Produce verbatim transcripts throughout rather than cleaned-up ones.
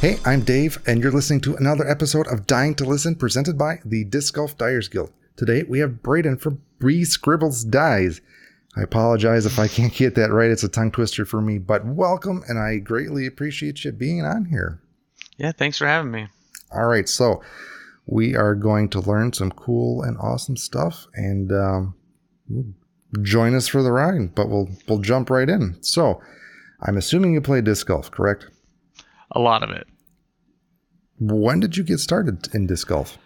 Hey, I'm Dave, and you're listening to another episode of Dying to Listen, presented by the Disc Golf Dyers Guild. Today, we have Braden from Bree Scribbles Dies. I apologize if I can't get that right. It's a tongue twister for me, but welcome, and I greatly appreciate you being on here. Yeah, thanks for having me. All right, so we are going to learn some cool and awesome stuff, and um, join us for the ride, but we'll we'll jump right in. So, I'm assuming you play disc golf, correct? A lot of it. When did you get started in disc golf?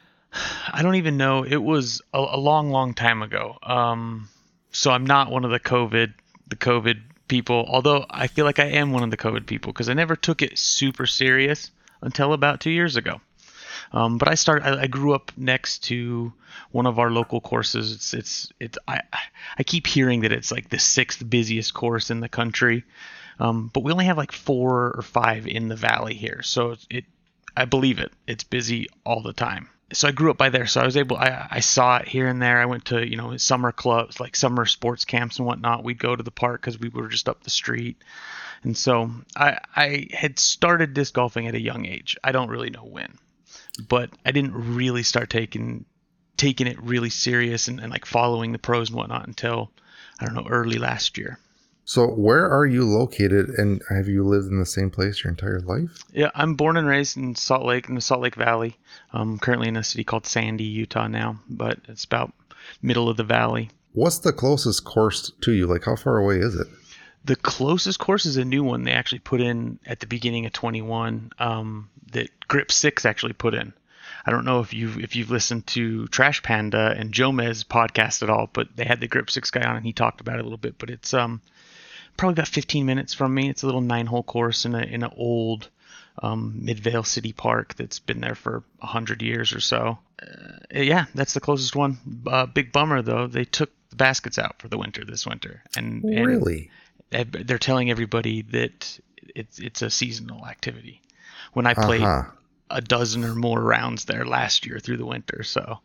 I don't even know. It was a, a long, long time ago. Um, so I'm not one of the COVID, the COVID people, although I feel like I am one of the COVID people because I never took it super serious until about two years ago. Um, but I started, I, I grew up next to one of our local courses. It's, it's, it's, I, I keep hearing that it's like the sixth busiest course in the country. Um, but we only have like four or five in the valley here. So it, I believe it. It's busy all the time. So I grew up by there. So I was able, I, I saw it here and there. I went to, you know, summer clubs, like summer sports camps and whatnot. We'd go to the park because we were just up the street. And so I, I had started disc golfing at a young age. I don't really know when, but I didn't really start taking, taking it really serious and, and like following the pros and whatnot until, I don't know, early last year. So where are you located, and have you lived in the same place your entire life? Yeah, I'm born and raised in Salt Lake, in the Salt Lake Valley. I'm currently in a city called Sandy, Utah now, but it's about middle of the valley. What's the closest course to you? Like, how far away is it? The closest course is a new one they actually put in at the beginning of twenty-one um, that Grip Six actually put in. I don't know if you've if you've listened to Trash Panda and Jomez podcast at all, but they had the Grip Six guy on and he talked about it a little bit. But it's um. probably about fifteen minutes from me. It's a little nine-hole course in a in an old um, Midvale City Park that's been there for a hundred years or so. Uh, yeah, that's the closest one. Uh, big bummer though, they took the baskets out for the winter this winter, and really, and they're telling everybody that it's it's a seasonal activity. When I played uh-huh. a dozen or more rounds there last year through the winter, so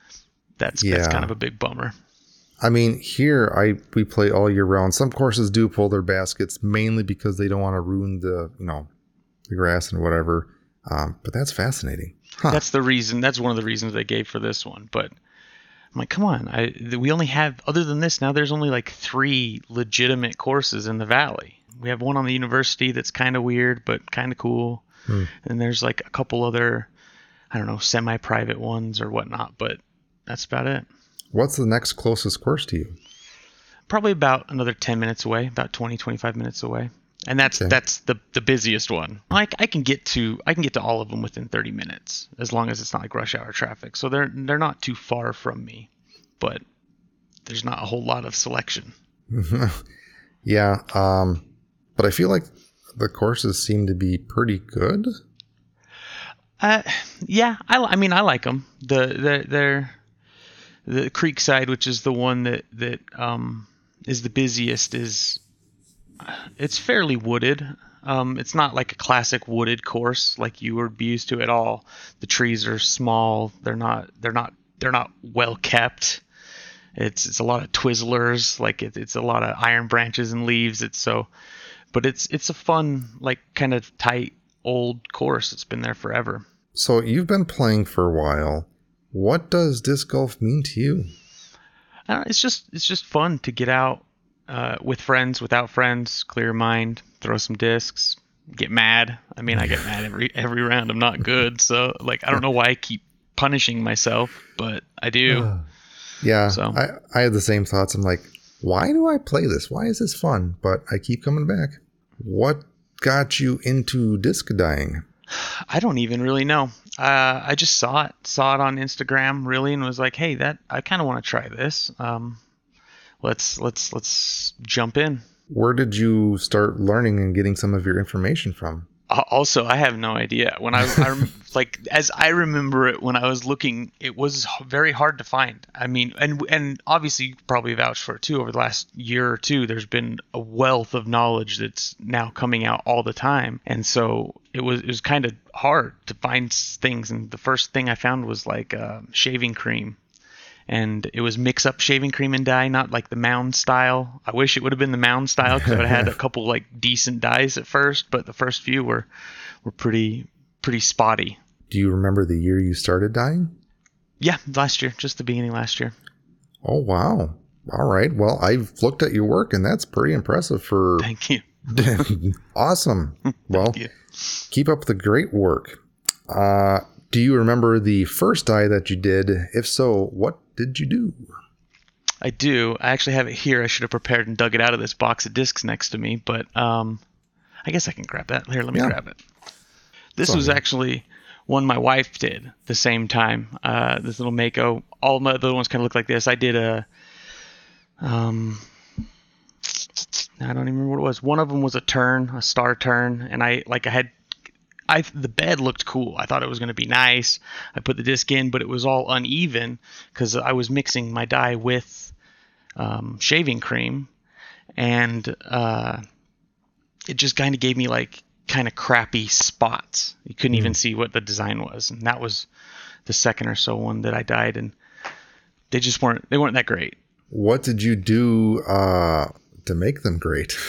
that's yeah. that's kind of a big bummer. I mean, here I we play all year round. Some courses do pull their baskets mainly because they don't want to ruin the you know the grass and whatever. Um, but that's fascinating. Huh. That's the reason. That's one of the reasons they gave for this one. But I'm like, come on, I we only have other than this now. There's only like three legitimate courses in the valley. We have one on the university that's kind of weird but kind of cool, hmm. and there's like a couple other, I don't know, semi-private ones or whatnot. But that's about it. What's the next closest course to you? Probably about another ten minutes away, about twenty, twenty-five minutes away. And that's okay. that's the the busiest one. Like I can get to I can get to all of them within thirty minutes as long as it's not like rush hour traffic. So they're they're not too far from me, but there's not a whole lot of selection. yeah, um but I feel like the courses seem to be pretty good. Uh yeah, I I mean I like them. The the they're The Creekside, which is the one that that um, is the busiest, is it's fairly wooded. Um, it's not like a classic wooded course like you would be used to at all. The trees are small. They're not. They're not. They're not well kept. It's it's a lot of Twizzlers. Like it, it's a lot of iron branches and leaves. It's so, but it's it's a fun like kind of tight old course. It's been there forever. So you've been playing for a while. What does disc golf mean to you? I don't know, it's just it's just fun to get out uh, with friends, without friends, clear your mind, throw some discs, get mad. I mean, I get mad every every round. I'm not good, so like I don't know why I keep punishing myself, but I do. yeah, so. I I have the same thoughts. I'm like, why do I play this? Why is this fun? But I keep coming back. What got you into disc dying? I don't even really know. Uh, I just saw it, saw it on Instagram, really, and was like, "Hey, that I kind of want to try this. Um, let's let's let's jump in." Where did you start learning and getting some of your information from? Also, I have no idea. When I, I like as I remember it when I was looking, it was very hard to find. I mean, and and obviously you probably vouch for it too. Over the last year or two, there's been a wealth of knowledge that's now coming out all the time, and so it was it was kind of hard to find things. And the first thing I found was like uh, shaving cream. And it was mix up shaving cream and dye, not like the Mound style. I wish it would have been the Mound style because I would have had a couple like decent dyes at first, but the first few were were pretty pretty spotty. Do you remember the year you started dyeing? Yeah, last year, just the beginning of last year. Oh, wow. All right. Well, I've looked at your work, and that's pretty impressive for... Thank you. Awesome. Well, you. Keep up the great work. Uh, do you remember the first dye that you did? If so, what did you do? I do. I actually have it here. I should have prepared and dug it out of this box of discs next to me, but um, I guess I can grab that. Here, let me yeah. grab it. This Sorry. was actually one my wife did the same time. Uh, this little Mako. All my other ones kind of look like this. I did a... Um, I don't even remember what it was. One of them was a turn, a star turn, and I like I had, I the bed looked cool. I thought it was going to be nice. I put the disc in, but it was all uneven because I was mixing my dye with um, shaving cream, and uh, it just kind of gave me like kind of crappy spots. You couldn't mm. even see what the design was, and that was the second or so one that I dyed, and they just weren't they weren't that great. What did you do uh, to make them great?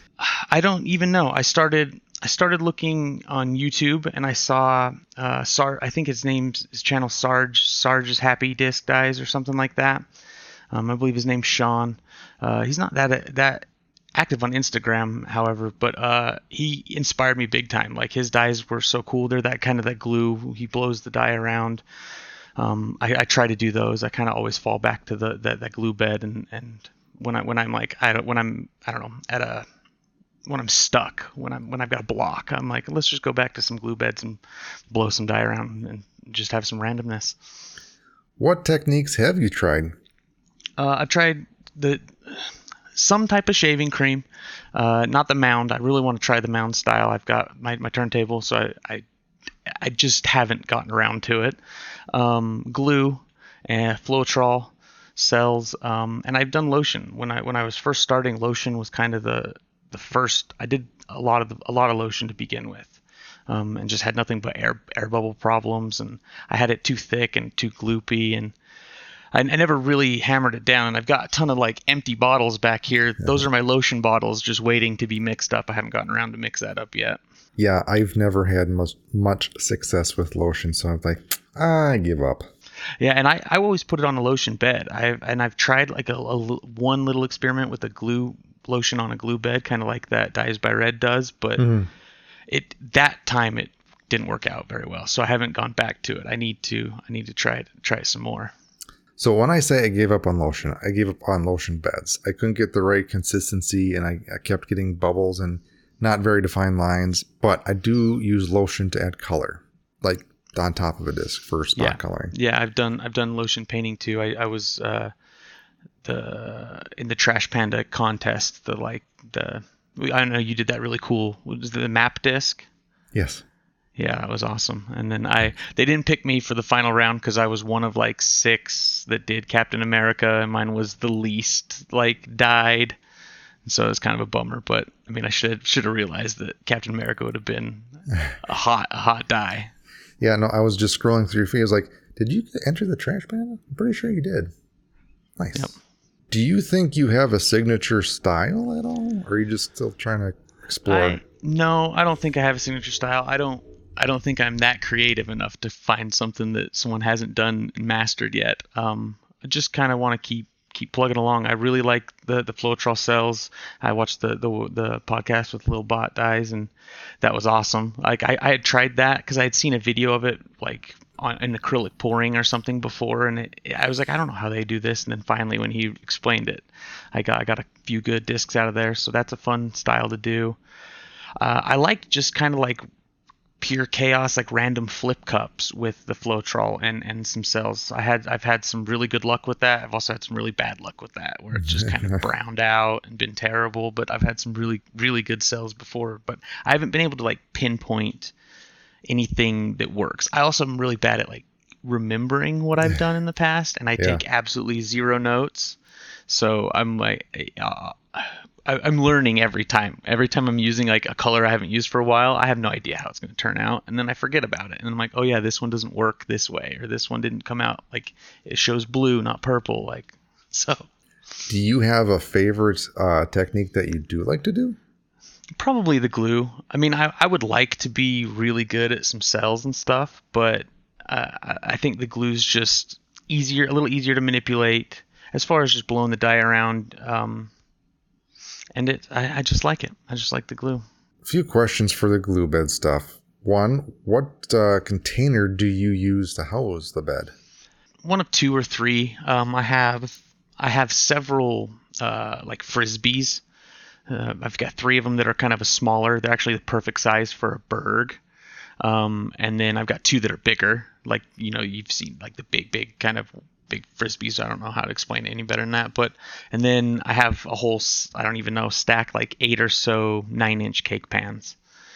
I don't even know. I started I started looking on YouTube, and I saw uh, Sar. I think his name's his channel Sarge Sarge's Happy Disc Dyes or something like that. Um, I believe his name's Sean. Uh, he's not that that active on Instagram, however, but uh, he inspired me big time. Like his dyes were so cool. They're that kind of that glue. He blows the dye around. Um, I, I try to do those. I kind of always fall back to the that, that glue bed, and, and when I when I'm like I don't when I'm I don't know at a when I'm stuck when I'm when I've got a block, I'm like, let's just go back to some glue beds and blow some dye around and just have some randomness. What techniques have you tried? Uh, I've tried the some type of shaving cream, uh, not the mound. I really want to try the mound style. I've got my, my turntable, so I, I I just haven't gotten around to it. Um, glue and Floetrol cells, um, and I've done lotion. When I when I was first starting, lotion was kind of the the first. I did a lot of the, a lot of lotion to begin with, um, and just had nothing but air air bubble problems, and I had it too thick and too gloopy, and I, I never really hammered it down. And I've got a ton of like empty bottles back here. Yeah. Those are my lotion bottles, just waiting to be mixed up. I haven't gotten around to mix that up yet. Yeah, I've never had much, much success with lotion, so I'm like, I give up. Yeah, and I, I always put it on a lotion bed. I've and I've tried like a, a one little experiment with a glue lotion on a glue bed, kind of like that Dyes by Red does, but mm-hmm. it that time it didn't work out very well. So I haven't gone back to it. I need to I need to try it try it some more. So when I say I gave up on lotion, I gave up on lotion beds. I couldn't get the right consistency, and I, I kept getting bubbles and not very defined lines, but I do use lotion to add color, like on top of a disc for spot yeah. coloring. Yeah, I've done I've done lotion painting too. I, I was uh, the in the Trash Panda contest. The like the I know you did that really cool. Was the map disc? Yes. Yeah, that was awesome. And then I they didn't pick me for the final round because I was one of like six that did Captain America, and mine was the least like dyed. So it was kind of a bummer, but I mean, I should should have realized that Captain America would have been a hot a hot dye. Yeah, no, I was just scrolling through your feed. I was like, did you enter the Trash Panda? I'm pretty sure you did. Nice. Yep. Do you think you have a signature style at all, or are you just still trying to explore? I, no, I don't think I have a signature style. I don't. I don't think I'm that creative enough to find something that someone hasn't done and mastered yet. Um, I just kind of want to keep. keep plugging along. I really like the the Floetrol cells. I watched the, the the podcast with Lil Bot Dyes, and that was awesome. Like I, I had tried that because I had seen a video of it like on an acrylic pouring or something before, and it, I was like, I don't know how they do this. And then finally, when he explained it, I got I got a few good discs out of there. So that's a fun style to do. Uh, I like just kind of like pure chaos, like random flip cups with the Floetrol and and some cells. I had I've had some really good luck with that. I've also had some really bad luck with that, where it's just kind of browned out and been terrible. But I've had some really really good cells before. But I haven't been able to like pinpoint anything that works. I also am really bad at like remembering what I've done in the past, and I yeah. take absolutely zero notes. So I'm like. Uh, I'm learning every time. Every time I'm using like a color I haven't used for a while, I have no idea how it's going to turn out, and then I forget about it. And I'm like, oh yeah, this one doesn't work this way, or this one didn't come out like it shows blue, not purple. Like so. Do you have a favorite uh, technique that you do like to do? Probably the glue. I mean, I, I would like to be really good at some cells and stuff, but uh, I I think the glue's just easier, a little easier to manipulate as far as just blowing the dye around. Um, and it, I, I just like it. I just like the glue. A few questions for the glue bed stuff. One, what uh, container do you use to house the bed? One of two or three. Um, I have I have several uh, like frisbees. Uh, I've got three of them that are kind of a smaller. They're actually the perfect size for a Berg. Um, and then I've got two that are bigger. Like, you know, you've seen like the big, big kind of big frisbees. I don't know how to explain it any better than that. But and then I have a whole, I don't even know, stack like eight or so nine inch cake pans.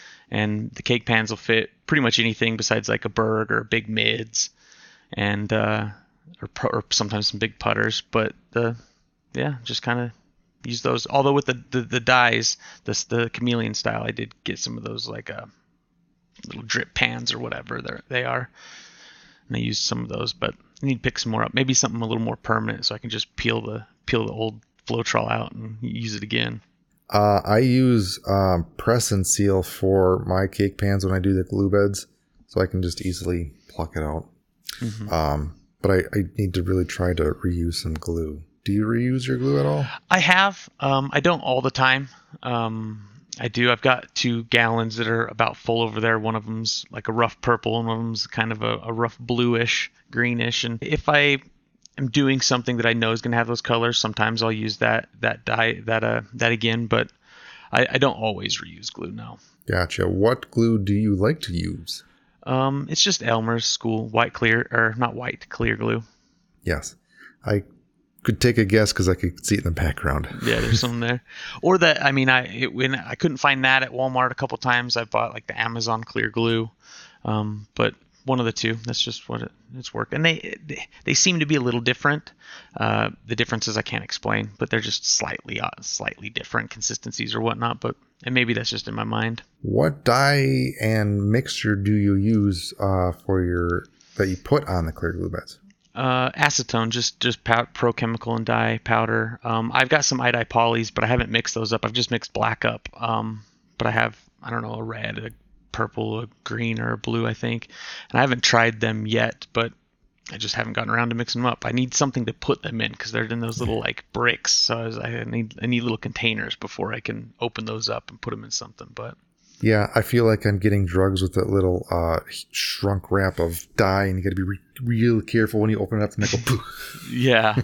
And the cake pans will fit pretty much anything besides like a Berg or big mids, and uh, or, or sometimes some big putters. But the yeah, just kind of use those. Although with the, the, the dyes, this the chameleon style, I did get some of those like uh, little drip pans or whatever they they are, and I used some of those. But I need to pick some more up. Maybe something a little more permanent, so I can just peel the peel the old Floetrol out and use it again. Uh, I use um, press and seal for my cake pans when I do the glue beds, so I can just easily pluck it out. Mm-hmm. Um, but I, I need to really try to reuse some glue. Do you reuse your glue at all? I have. Um, I don't all the time. Um, I do. I've got two gallons that are about full over there. One of them's like a rough purple, and one of them's kind of a, a rough bluish, greenish. And if I am doing something that I know is going to have those colors, sometimes I'll use that that dye that uh that again. But I, I don't always reuse glue. No. Gotcha. What glue do you like to use? Um, it's just Elmer's School white clear or not white clear glue. Yes, I could take a guess because I could see it in the background. Yeah, there's some there. Or that, I mean, I it, when I couldn't find that at Walmart a couple times. I bought like the Amazon clear glue, um, but one of the two. That's just what it, it's worked. And they, they they seem to be a little different. Uh, the differences I can't explain, but they're just slightly uh, slightly different consistencies or whatnot. But and maybe that's just in my mind. What dye and mixture do you use uh, for your that you put on the clear glue beds? Uh, acetone, just just pow- pro chemical and dye powder. Um, I've got some iodide polys, but I haven't mixed those up. I've just mixed black up. Um, but I have I don't know a red, a purple, a green, or a blue, I think. And I haven't tried them yet, but I just haven't gotten around to mixing them up. I need something to put them in because they're in those little like bricks. So I, was, I need I need little containers before I can open those up and put them in something. But yeah, I feel like I'm getting drugs with that little uh, shrunk wrap of dye, and you got to be re- real careful when you open it up and they go poof. Yeah.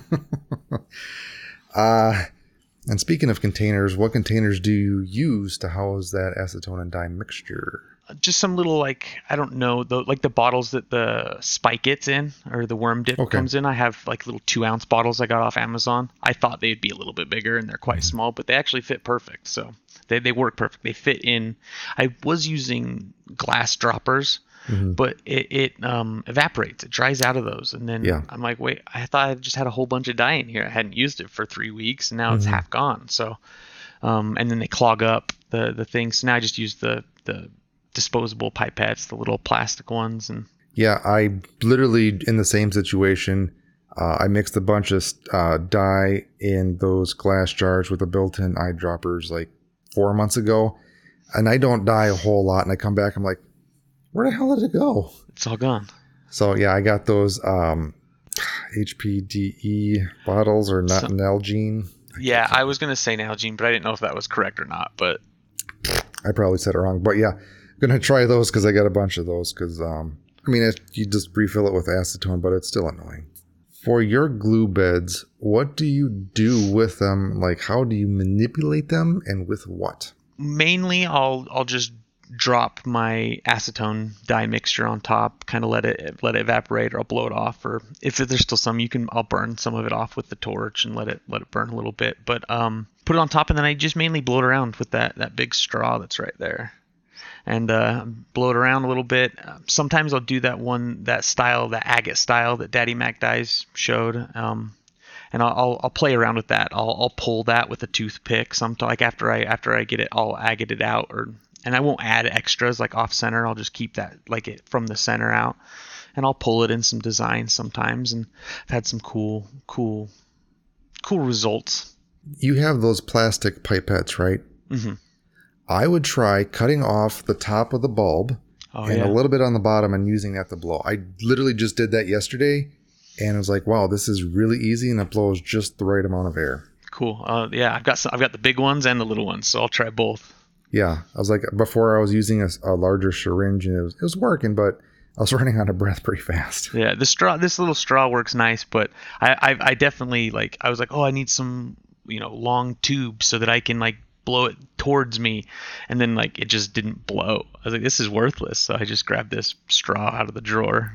uh, and speaking of containers, what containers do you use to house that acetone and dye mixture? Just some little like I don't know the like the bottles that the spike gets in or the worm dip okay. comes in. I have like little two ounce bottles I got off Amazon. I thought they'd be a little bit bigger and they're quite mm-hmm. small, but they actually fit perfect. So they they work perfect. They fit in. I was using glass droppers, mm-hmm. but it it um, evaporates. It dries out of those, and then yeah. I'm like, wait, I thought I just had a whole bunch of dye in here. I hadn't used it for three weeks, and now mm-hmm. it's half gone. So, um, and then they clog up the the things. So now I just use the the disposable pipettes, the little plastic ones. And yeah, I literally in the same situation. Uh, I mixed a bunch of uh, dye in those glass jars with the built-in eyedroppers like four months ago, and I don't dye a whole lot. And I come back, I'm like, where the hell did it go? It's all gone. So yeah, I got those um, H P D E bottles or not so, Nalgene. Yeah, I was gonna say Nalgene, but I didn't know if that was correct or not. But I probably said it wrong. But yeah. Gonna try those because I got a bunch of those because um I mean it, you just refill it with acetone, but it's still annoying. For your glue beds, what do you do with them? Like how do you manipulate them and with what? Mainly I'll I'll just drop my acetone dye mixture on top, kind of let it let it evaporate, or I'll blow it off, or if there's still some, you can I'll burn some of it off with the torch and let it let it burn a little bit. But um put it on top, and then I just mainly blow it around with that that big straw that's right there. And uh, blow it around a little bit. Sometimes I'll do that one, that style, that agate style that Daddy Mac Dyes showed. Um, and I'll, I'll I'll play around with that. I'll I'll pull that with a toothpick. Some like after I after I get it all agated out, or and I won't add extras like off center. I'll just keep that like it from the center out, and I'll pull it in some designs sometimes. And I've had some cool cool cool results. You have those plastic pipettes, right? Mm-hmm. I would try cutting off the top of the bulb oh, and yeah. a little bit on the bottom and using that to blow. I literally just did that yesterday, and I was like, wow, this is really easy, and it blows just the right amount of air. Cool. Uh, yeah, I've got some, I've got the big ones and the little ones, so I'll try both. Yeah, I was like, before I was using a, a larger syringe, and it was, it was working, but I was running out of breath pretty fast. Yeah, the straw, this little straw works nice, but I, I, I definitely like, I was like, oh, I need some, you know, long tube so that I can like blow it towards me, and then like it just didn't blow. I was like, this is worthless, so I just grabbed this straw out of the drawer.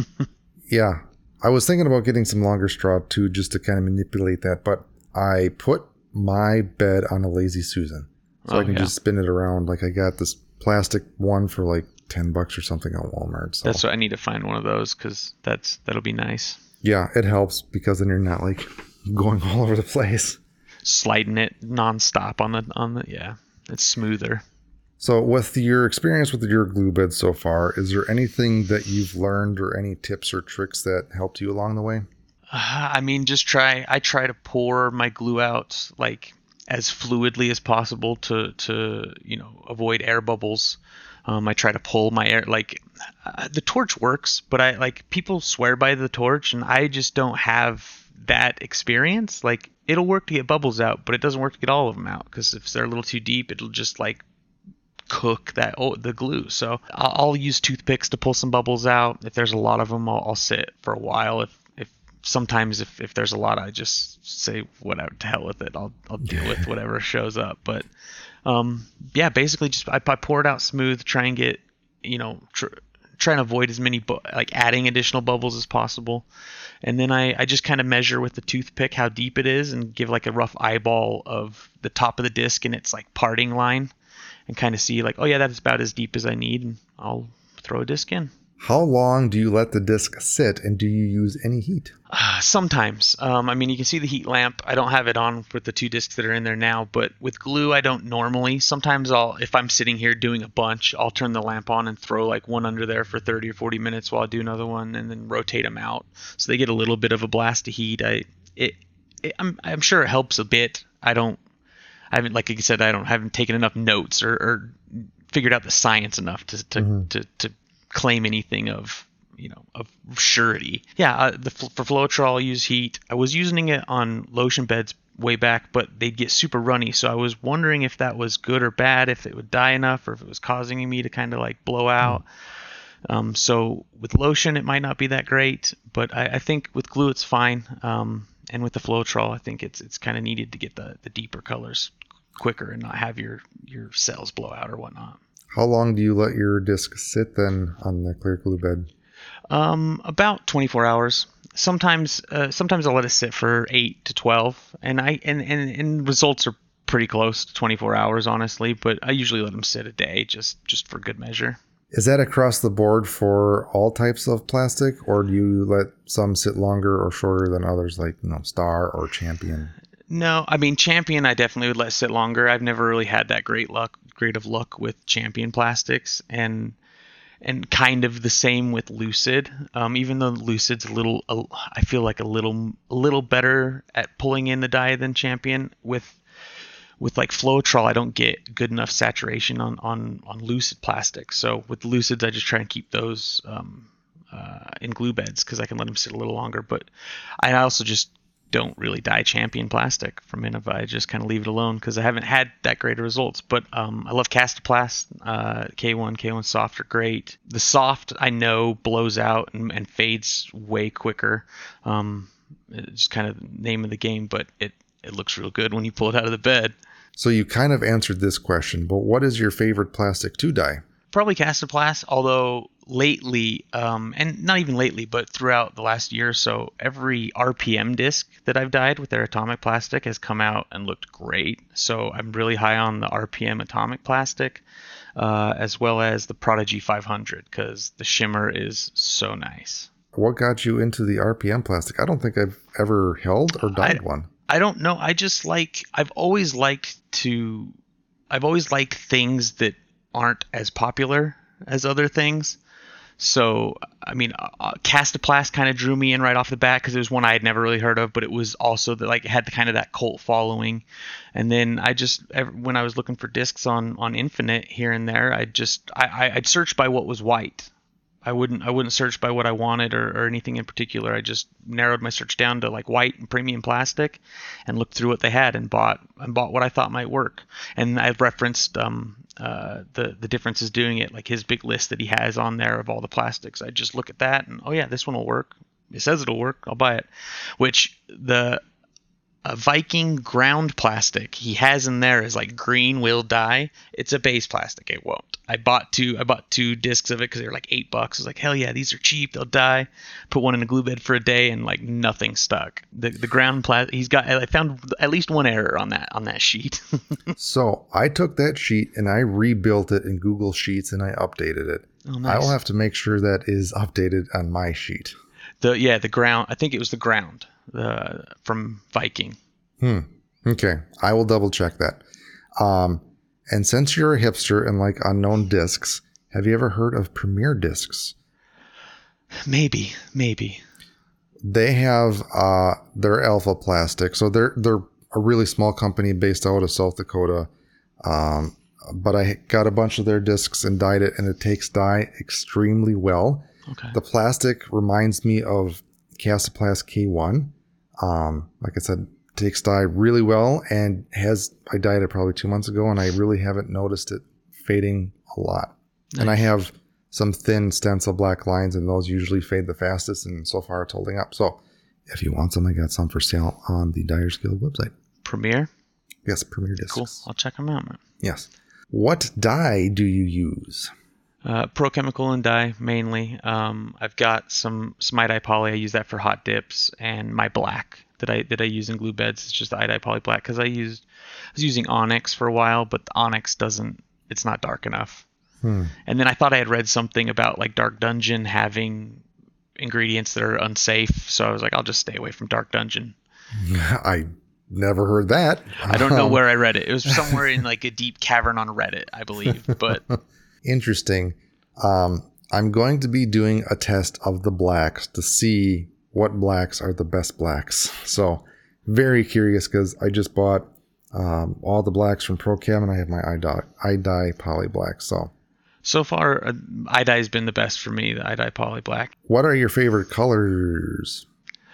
Yeah, I was thinking about getting some longer straw too, just to kind of manipulate that, but I put my bed on a Lazy Susan, so oh, I can yeah. just spin it around. Like I got this plastic one for like ten bucks or something at Walmart. So That's what I need to find one of those, because that's that'll be nice. yeah, it helps because then you're not like going all over the place. Sliding it nonstop on the on the yeah, it's smoother. So with your experience with your glue bed so far, is there anything that you've learned or any tips or tricks that helped you along the way? Uh, I mean, just try. I try to pour my glue out like as fluidly as possible to to you know avoid air bubbles. Um, I try to pull my air like uh, the torch works, but I like people swear by the torch, and I just don't have that experience. Like it'll work to get bubbles out, but it doesn't work to get all of them out, because if they're a little too deep, it'll just like cook that oh, the glue. So I'll, I'll use toothpicks to pull some bubbles out. If there's a lot of them, I'll, I'll sit for a while. If if sometimes if, if there's a lot, I just say whatever, to hell with it. I'll I'll deal with whatever shows up. But um yeah, basically just I, I pour it out smooth, try and get you know tr- try and avoid as many bu- like adding additional bubbles as possible. And then I, I just kind of measure with the toothpick how deep it is and give like a rough eyeball of the top of the disc and its like parting line, and kind of see like, oh yeah, that's about as deep as I need, and I'll throw a disc in. How long do you let the disc sit, and do you use any heat? Uh, sometimes. Um, I mean, you can see the heat lamp. I don't have it on with the two discs that are in there now, but with glue, I don't normally. Sometimes I'll, if I'm sitting here doing a bunch, I'll turn the lamp on and throw like one under there for thirty or forty minutes while I do another one, and then rotate them out so they get a little bit of a blast of heat. I, it, it I'm, I'm sure it helps a bit. I don't, I haven't, like I said, I don't haven't taken enough notes or, or figured out the science enough to to, mm-hmm. to, to claim anything of you know of surety. Yeah, uh, the for Floetrol I'll use heat. I was using it on lotion beds way back, but they'd get super runny, so I was wondering if that was good or bad, if it would die enough, or if it was causing me to kind of like blow out. Mm. Um, so with lotion it might not be that great, but I, I think with glue it's fine. Um, and with the Floetrol, I think it's it's kind of needed to get the, the deeper colors quicker and not have your your cells blow out or whatnot. How long do you let your disc sit then on the clear glue bed? Um, about twenty-four hours. Sometimes, uh, sometimes I'll let it sit for eight to twelve, and I and, and and results are pretty close to twenty-four hours, honestly. But I usually let them sit a day, just just for good measure. Is that across the board for all types of plastic, or do you let some sit longer or shorter than others, like you know Star or Champion? No, I mean Champion I definitely would let sit longer. I've never really had that great luck, great of luck with Champion plastics, and and kind of the same with Lucid. Um, even though Lucid's a little, a, I feel like a little, a little better at pulling in the dye than Champion. With with like Floetrol, I don't get good enough saturation on on on Lucid plastic. So with Lucids, I just try and keep those um, uh, in glue beds because I can let them sit a little longer. But I also just don't really dye Champion plastic from Innova. I just kind of leave it alone because I haven't had that great of results. But um, I love Castoplast. Uh, K one, K one Soft are great. The Soft I know blows out and, and fades way quicker. Um, it's kind of the name of the game, but it, it looks real good when you pull it out of the bed. So you kind of answered this question, but what is your favorite plastic to dye? Probably Castoplast, although lately, um, and not even lately, but throughout the last year or so, every R P M disc that I've dyed with their atomic plastic has come out and looked great. So I'm really high on the R P M atomic plastic, uh, as well as the Prodigy five hundred, because the shimmer is so nice. What got you into the R P M plastic? I don't think I've ever held or dyed I, one. I don't know. I just like, I've always liked to, I've always liked things that aren't as popular as other things. So, I mean, uh, Castoplast kind of drew me in right off the bat because it was one I had never really heard of, but it was also that like it had the kind of that cult following. And then I just when I was looking for discs on on Infinite here and there, I just I I'd search by what was white. I wouldn't I wouldn't search by what I wanted or, or anything in particular. I just narrowed my search down to like white and premium plastic, and looked through what they had and bought and bought what I thought might work. And I referenced um, uh, the the differences doing it, like his big list that he has on there of all the plastics. I just look at that and oh yeah, this one will work. It says it'll work. I'll buy it. Which the a Viking ground plastic he has in there is like green will die. It's a base plastic. It won't. I bought two. I bought two discs of it because they were like eight bucks. I was like, hell yeah, these are cheap. They'll die. Put one in a glue bed for a day and like nothing stuck. The the ground plastic. He's got. I found at least one error on that on that sheet. So I took that sheet and I rebuilt it in Google Sheets and I updated it. Oh, nice. I will have to make sure that is updated on my sheet. The yeah the ground. I think it was the ground. The from Viking. Hmm. Okay. I will double check that. Um, and since you're a hipster and like unknown discs, have you ever heard of Premier Discs? Maybe, maybe. They have uh, their Alpha Plastic. So they're they're a really small company based out of South Dakota. Um, but I got a bunch of their discs and dyed it, and it takes dye extremely well. Okay. The plastic reminds me of Castoplast K one. Um, like I said, takes dye really well and has, I dyed it probably two months ago and I really haven't noticed it fading a lot. Nice. And I have some thin stencil black lines and those usually fade the fastest and so far it's holding up. So if you want some, I got some for sale on the Dyers Guild website. Premier? Yes, Premier Discs. Cool. I'll check them out, man. Yes. What dye do you use? Uh, Pro Chemical and dye mainly. Um, I've got some Smite Eye Poly. I use that for hot dips, and my black that I that I use in glue beds is just Eye Dye Poly Black because I used I was using Onyx for a while, but the Onyx doesn't. It's not dark enough. Hmm. And then I thought I had read something about like Dark Dungeon having ingredients that are unsafe, so I was like, I'll just stay away from Dark Dungeon. I never heard that. I don't know where I read it. It was somewhere in like a deep cavern on Reddit, I believe, but. Interesting. Um, I'm going to be doing a test of the blacks to see what blacks are the best blacks. So very curious because I just bought um, all the blacks from ProChem and I have my eye dye, eye dye poly black. So so far, uh, eye dye has been the best for me. The eye dye poly black. What are your favorite colors?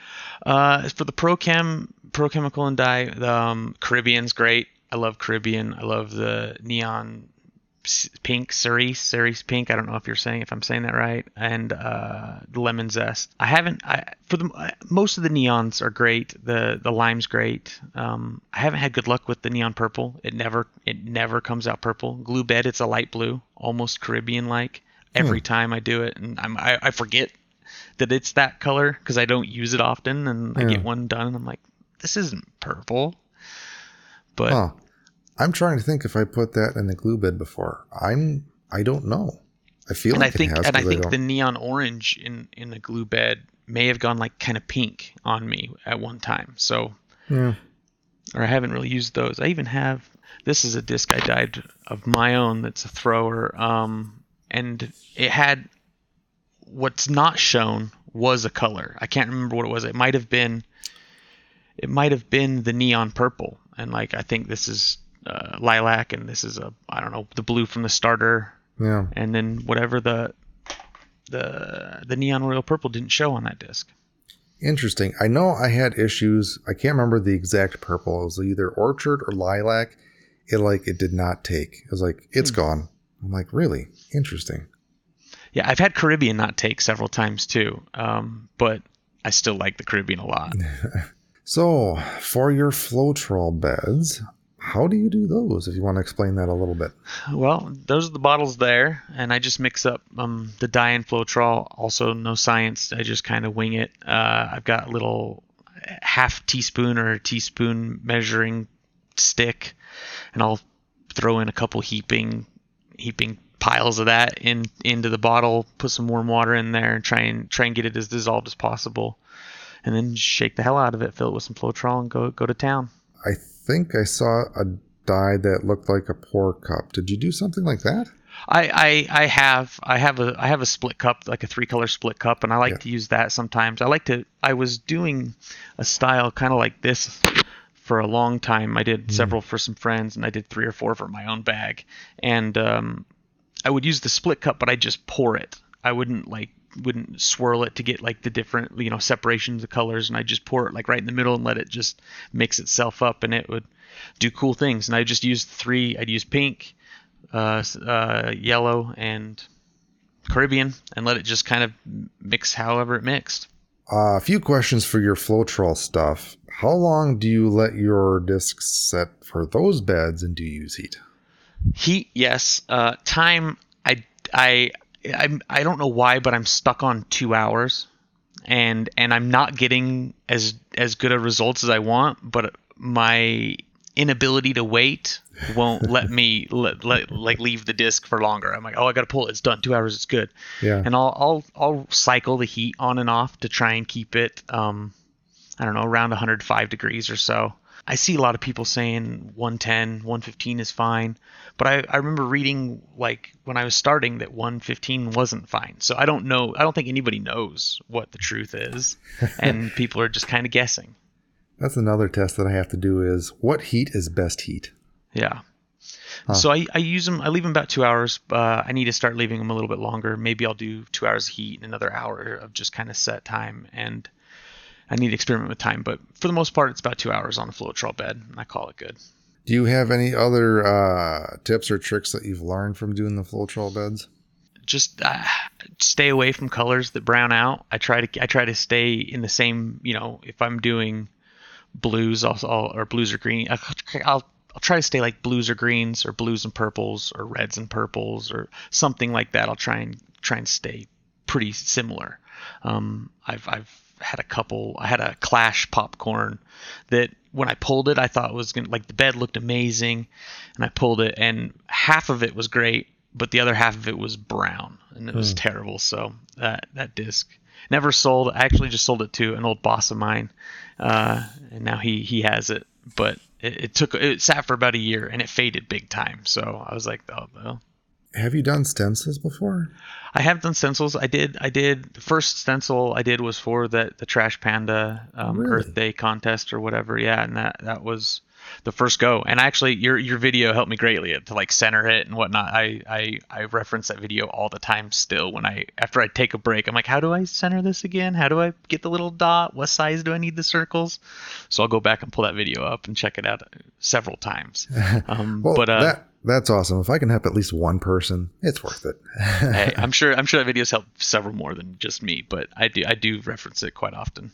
Uh, for the ProChem, Pro Chemical and dye, the um, Caribbean's great. I love Caribbean. I love the neon. Pink, cerise, cerise pink. I don't know if you're saying if I'm saying that right. And uh, the lemon zest. I haven't. I for the most of the neons are great. The the lime's great. Um, I haven't had good luck with the neon purple. It never it never comes out purple. Glue bed, it's a light blue, almost Caribbean like. Every hmm. time I do it, and I'm I, I forget that it's that color because I don't use it often, and yeah. I get one done, and I'm like, this isn't purple. But. Huh. I'm trying to think if I put that in the glue bed before. I'm. I don't know. I feel and like I think, it has. And I think I the neon orange in in the glue bed may have gone like kind of pink on me at one time. So, yeah. Or I haven't really used those. I even have. This is a disc I dyed of my own. That's a thrower. Um, and it had what's not shown was a color. I can't remember what it was. It might have been. It might have been the neon purple, and like I think this is. Uh, lilac, and this is a I don't know the blue from the starter, yeah, and then whatever the the the neon royal purple didn't show on that disc. Interesting. I know I had issues. I can't remember the exact purple. It was either orchard or lilac. It like it did not take. It was like it's hmm. gone. I'm like really interesting. Yeah, I've had Caribbean not take several times too, um, but I still like the Caribbean a lot. So for your Floetrol beds. How do you do those, if you want to explain that a little bit? Well, those are the bottles there, and I just mix up um, the dye and Floetrol. Also, no science. I just kind of wing it. Uh, I've got a little half teaspoon or teaspoon measuring stick, and I'll throw in a couple heaping heaping piles of that in into the bottle, put some warm water in there, and try and try and get it as dissolved as possible, and then shake the hell out of it, fill it with some Floetrol, and go go to town. I think I saw a dye that looked like a pour cup. Did you do something like that? I, I I have I have a I have a split cup, like a three color split cup, and I like Yeah. to use that sometimes. I like to I was doing a style kind of like this for a long time. I did Mm. several for some friends, and I did three or four for my own bag. And um, I would use the split cup, but I just pour it. I wouldn't like wouldn't swirl it to get like the different, you know, separations of colors, and I just pour it like right in the middle and let it just mix itself up, and it would do cool things. And I just used three. I'd use pink, uh, uh, yellow, and Caribbean, and let it just kind of mix however it mixed. Uh, a few questions for your Floetrol stuff. How long do you let your discs set for those beds, and do you use heat? Heat, yes. Uh, time, I, I, I, I don't know why, but I'm stuck on two hours, and and I'm not getting as as good of results as I want. But my inability to wait won't let me let, let like leave the disc for longer. I'm like, oh, I gotta pull it. It's done. Two hours. It's good. Yeah. And I'll I'll I'll cycle the heat on and off to try and keep it, um, I don't know, around one hundred five degrees or so. I see a lot of people saying one ten, one fifteen is fine, but I, I remember reading like when I was starting that one fifteen wasn't fine. So I don't know. I don't think anybody knows what the truth is, and people are just kind of guessing. That's another test that I have to do is what heat is best heat? Yeah. Huh. So I, I use them. I leave them about two hours. Uh, I need to start leaving them a little bit longer. Maybe I'll do two hours of heat and another hour of just kind of set time. And I need to experiment with time, but for the most part, it's about two hours on a Floetrol bed, and I call it good. Do you have any other uh, tips or tricks that you've learned from doing the Floetrol beds? Just uh, stay away from colors that brown out. I try to I try to stay in the same. You know, if I'm doing blues, I'll, I'll or blues or green, I'll, I'll I'll try to stay like blues or greens or blues and purples or reds and purples or something like that. I'll try and try and stay pretty similar. Um, I've I've had a couple. I had a Clash popcorn that when I pulled it, I thought it was gonna, like, the bed looked amazing, and I pulled it, and half of it was great, but the other half of it was brown, and it was Hmm. terrible. So that that disc never sold. I actually just sold it to an old boss of mine, uh, and now he he has it. But it, it took it sat for about a year, and it faded big time. So I was like, oh well. Have you done stencils before? I have done stencils. I did. I did. The first stencil I did was for the the Trash Panda um, Really? Earth Day contest or whatever. Yeah, and that that was the first go. And actually, your your video helped me greatly to like center it and whatnot. I I I reference that video all the time still. When I after I take a break, I'm like, how do I center this again? How do I get the little dot? What size do I need the circles? So I'll go back and pull that video up and check it out several times. Um, Well, but uh, that that's awesome. If I can help at least one person, it's worth it. hey, I'm sure I'm sure that video's helped several more than just me, but I do I do reference it quite often.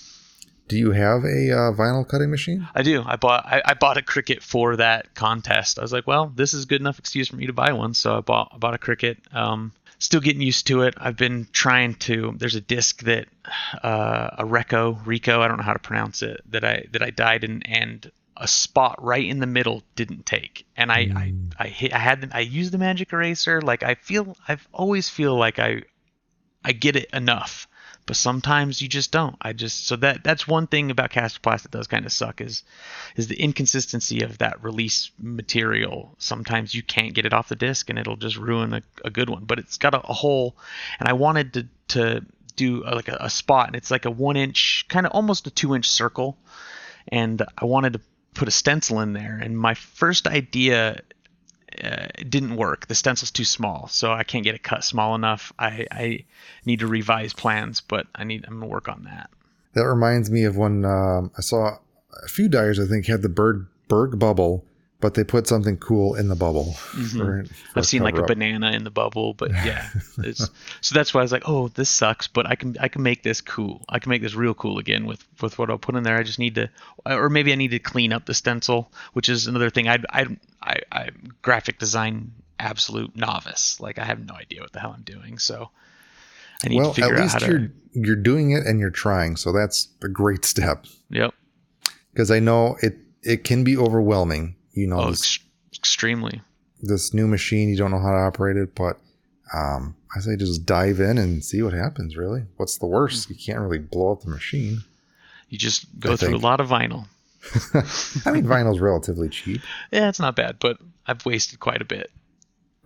Do you have a uh, vinyl cutting machine? I do. I bought I, I bought a Cricut for that contest. I was like, well, this is good enough excuse for me to buy one, so I bought I bought a Cricut. Um, still getting used to it. I've been trying to. There's a disc that uh, a Rico Rico I don't know how to pronounce it that I that I dyed in, and a spot right in the middle didn't take, and I I I, hit, I had I used the magic eraser. Like I feel I've always feel like I I get it enough, but sometimes you just don't. I just so that that's one thing about Casterplast that does kind of suck is is the inconsistency of that release material. Sometimes you can't get it off the disc, and it'll just ruin a, a good one. But it's got a, a hole, and I wanted to to do a, like a, a spot, and it's like a one inch, kind of almost a two inch circle, and I wanted to put a stencil in there, and my first idea uh, didn't work. The stencil's too small, so I can't get it cut small enough. I, I need to revise plans, but I need I'm gonna work on that. That reminds me of when um, I saw a few dyers, I think, had the Berg, Berg bubble, but they put something cool in the bubble. Mhm. For, for I've seen like a cover-up. banana in the bubble, but yeah, it's, so that's why I was like, oh, this sucks, but I can I can make this cool. I can make this real cool again with, with what I'll put in there. I just need to, or maybe I need to clean up the stencil, which is another thing. I I I I graphic design absolute novice. Like I have no idea what the hell I'm doing, so I need Well, to figure at out how least to. you're you're doing it and you're trying, so that's a great step. Yep. Because I know it it can be overwhelming. You know, Oh, this, ex- extremely. this new machine, you don't know how to operate it, but um, I say just dive in and see what happens. Really, what's the worst? You can't really blow up the machine. You just go I through think. a lot of vinyl. I mean, vinyl's relatively cheap, Yeah, it's not bad, but I've wasted quite a bit.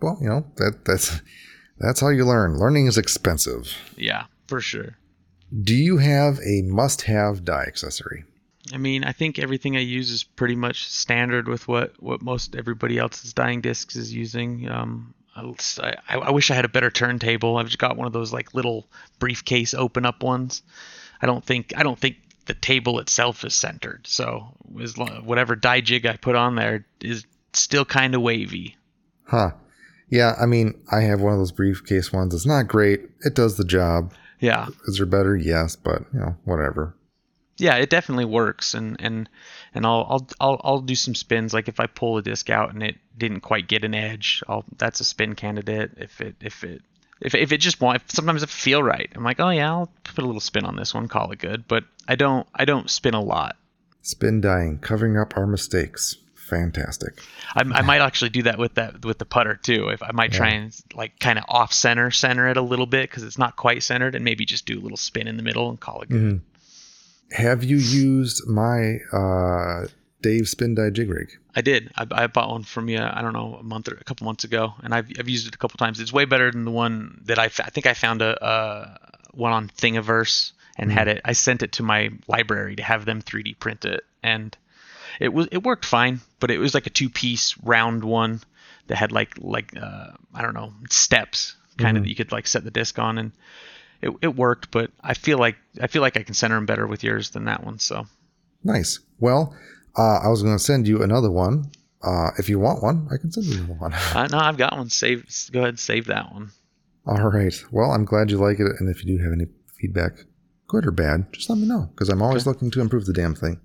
Well, you know, that that's that's how you learn. Learning is expensive. Yeah, for sure. Do you have a must-have die accessory? I mean, I think everything I use is pretty much standard with what, what most everybody else's dyeing discs is using. Um, I, I wish I had a better turntable. I've just got one of those like little briefcase open up ones. I don't think I don't think the table itself is centered. So as long, whatever dye jig I put on there is still kind of wavy. Huh. Yeah, I mean, I have one of those briefcase ones. It's not great. It does the job. Yeah. Is there better? Yes, but you know, whatever. Yeah, it definitely works, and and and I'll I'll I'll I'll do some spins. Like if I pull a disc out and it didn't quite get an edge, I'll that's a spin candidate. If it if it if if it just want, sometimes if it feel right, I'm like, oh yeah, I'll put a little spin on this one, call it good. But I don't I don't spin a lot. Spin dyeing, covering up our mistakes. Fantastic. I, I might actually do that with that with the putter too. If I might try Yeah. and like kind of off center center it a little bit because it's not quite centered, and maybe just do a little spin in the middle and call it good. Mhm. Have you used my uh, Dave Spin Dye jig rig? I did. I, I bought one from you. I don't know, a month or a couple months ago, and I've I've used it a couple times. It's way better than the one that I fa- I think I found a uh, one on Thingiverse and had it. I sent it to my library to have them three D print it, and it was it worked fine. But it was like a two piece round one that had like like uh, I don't know steps kind of that you could like set the disc on, and it it worked. But I feel like I feel like I can center them better with yours than that one. So Nice. Well, uh, I was going to send you another one. Uh, if you want one, I can send you another one. uh, no, I've got one. Save. Go ahead, and save that one. All right. Well, I'm glad you like it. And if you do have any feedback, good or bad, just let me know because I'm always Okay. looking to improve the damn thing.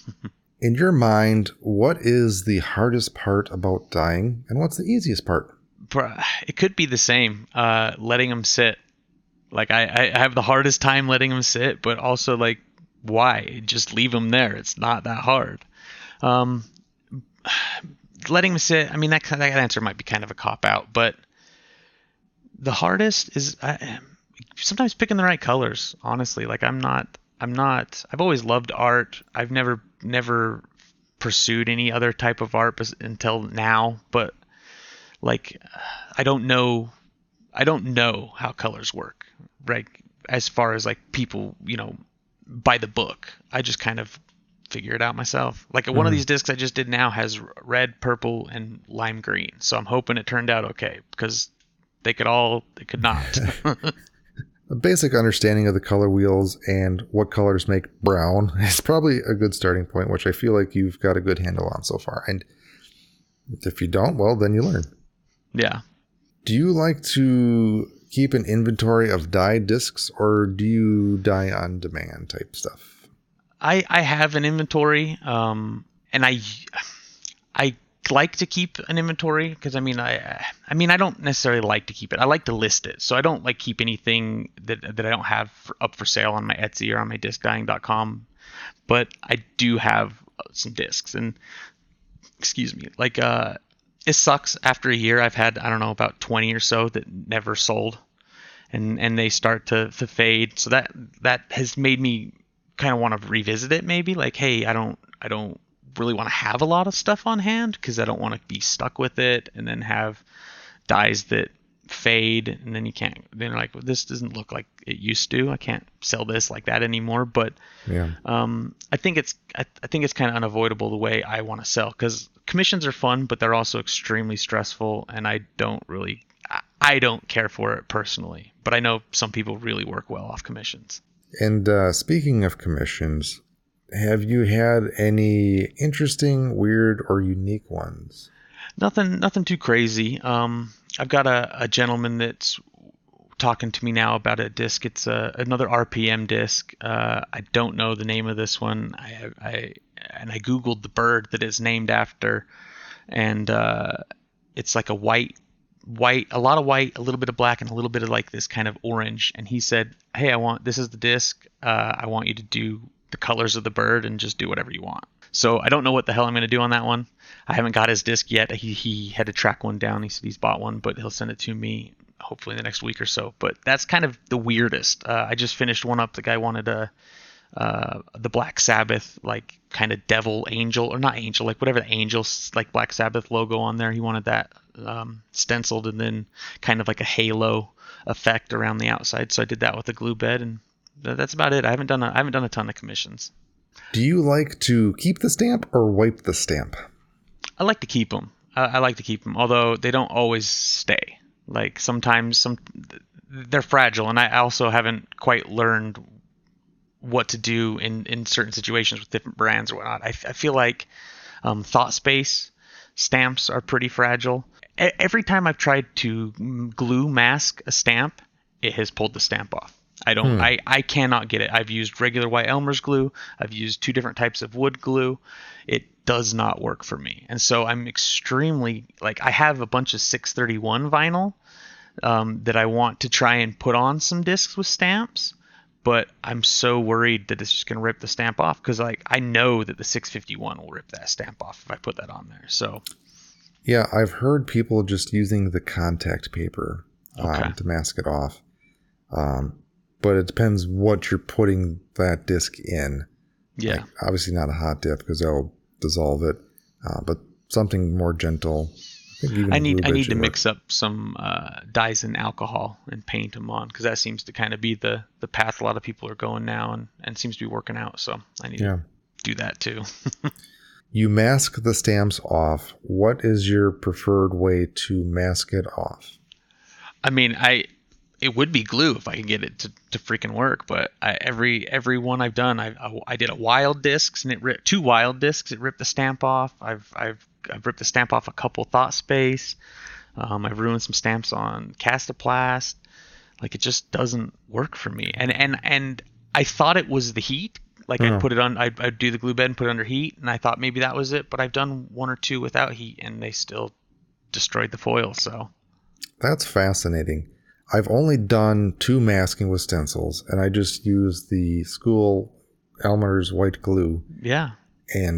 In your mind, what is the hardest part about dyeing and what's the easiest part? Bruh, it could be the same. Uh, letting them sit. Like I, I have the hardest time letting them sit, but also like, why? Just leave them there. It's not that hard. Um, letting them sit. I mean, that that answer might be kind of a cop out, but the hardest is I, sometimes picking the right colors. Honestly, like I'm not. I'm not. I've always loved art. I've never never pursued any other type of art bes- until now, but like I don't know I don't know how colors work, right? As far as like people, you know, by the book. I just kind of figure it out myself. Like one of these discs I just did now has red, purple, and lime green. So I'm hoping it turned out okay because they could all, they could not. A basic understanding of the color wheels and what colors make brown is probably a good starting point, which I feel like you've got a good handle on so far. And if you don't, well, then you learn. Yeah. Do you like to keep an inventory of dye discs or do you dye on demand type stuff? I, I have an inventory, um, and I I like to keep an inventory because I mean I I mean I don't necessarily like to keep it. I like to list it, so I don't like keep anything that that I don't have for, up for sale on my Etsy or on my disc dyeing dot com. But I do have some discs, and excuse me, like uh, it sucks. After a year, I've had I don't know about twenty or so that never sold, and and they start to to fade. So that that has made me kind of want to revisit it maybe like hey I don't I don't really want to have a lot of stuff on hand because I don't want to be stuck with it and then have dyes that fade and then you can't then you're like well, this doesn't look like it used to. I can't sell this like that anymore. But Yeah. um I think it's I, I think it's kind of unavoidable the way I want to sell because commissions are fun but they're also extremely stressful and I don't really I, I don't care for it personally, but I know some people really work well off commissions. And uh, speaking of commissions, have you had any interesting, weird, or unique ones? Nothing, nothing too crazy. Um, I've got a, a gentleman that's talking to me now about a disc. It's a, another R P M disc. Uh, I don't know the name of this one. I, I and I googled the bird that it's named after, and uh, it's like a white, white, a lot of white, a little bit of black, and a little bit of like this kind of orange. And he said, "Hey, I want this is the disc. Uh, I want you to do the colors of the bird and just do whatever you want." So I don't know what the hell I'm going to do on that one. I haven't got his disc yet. He he had to track one down. He said he's bought one, but he'll send it to me hopefully in the next week or so. But that's kind of the weirdest. Uh, I just finished one up. The guy wanted a uh, the Black Sabbath like kind of devil angel or not angel like whatever the angel like Black Sabbath logo on there. He wanted that um, stenciled and then kind of like a halo effect around the outside. So I did that with a glue bed, and th- that's about it. I haven't done a, I haven't done a ton of commissions. Do you like to keep the stamp or wipe the stamp? I like to keep them. I, I like to keep them, although they don't always stay. Like sometimes some they're fragile, and I also haven't quite learned what to do in, in certain situations with different brands or whatnot. I, I feel like um, Thought Space stamps are pretty fragile. E- every time I've tried to glue mask a stamp, it has pulled the stamp off. I don't. Hmm. I, I cannot get it. I've used regular white Elmer's glue. I've used two different types of wood glue. It does not work for me. And so I'm extremely like I have a bunch of six thirty-one vinyl um, that I want to try and put on some discs with stamps, but I'm so worried that it's just going to rip the stamp off because like I know that the six fifty-one will rip that stamp off if I put that on there. So yeah, I've heard people just using the contact paper um, okay. to mask it off. Um, but it depends what you're putting that disc in. Yeah. Like, obviously not a hot dip because that'll dissolve it, uh, but something more gentle. I, think even I need I need to work. mix up some uh, dyes and alcohol and paint them on because that seems to kind of be the, the path a lot of people are going now and, and seems to be working out. So I need yeah. to do that too. You mask the stamps off. What is your preferred way to mask it off? I mean, I it would be glue if I could get it to, to freaking work, but I, every every one I've done, I, I I did a wild discs and it ripped two wild discs. It ripped the stamp off. I've I've I've ripped the stamp off a couple Thought Space. Um, I've ruined some stamps on Castoplast. Like it just doesn't work for me. And and and I thought it was the heat. Like oh. I'd put it on, I'd, I'd do the glue bed and put it under heat, and I thought maybe that was it. But I've done one or two without heat, and they still destroyed the foil. So that's fascinating. I've only done two masking with stencils, and I just used the school Elmer's white glue. Yeah. And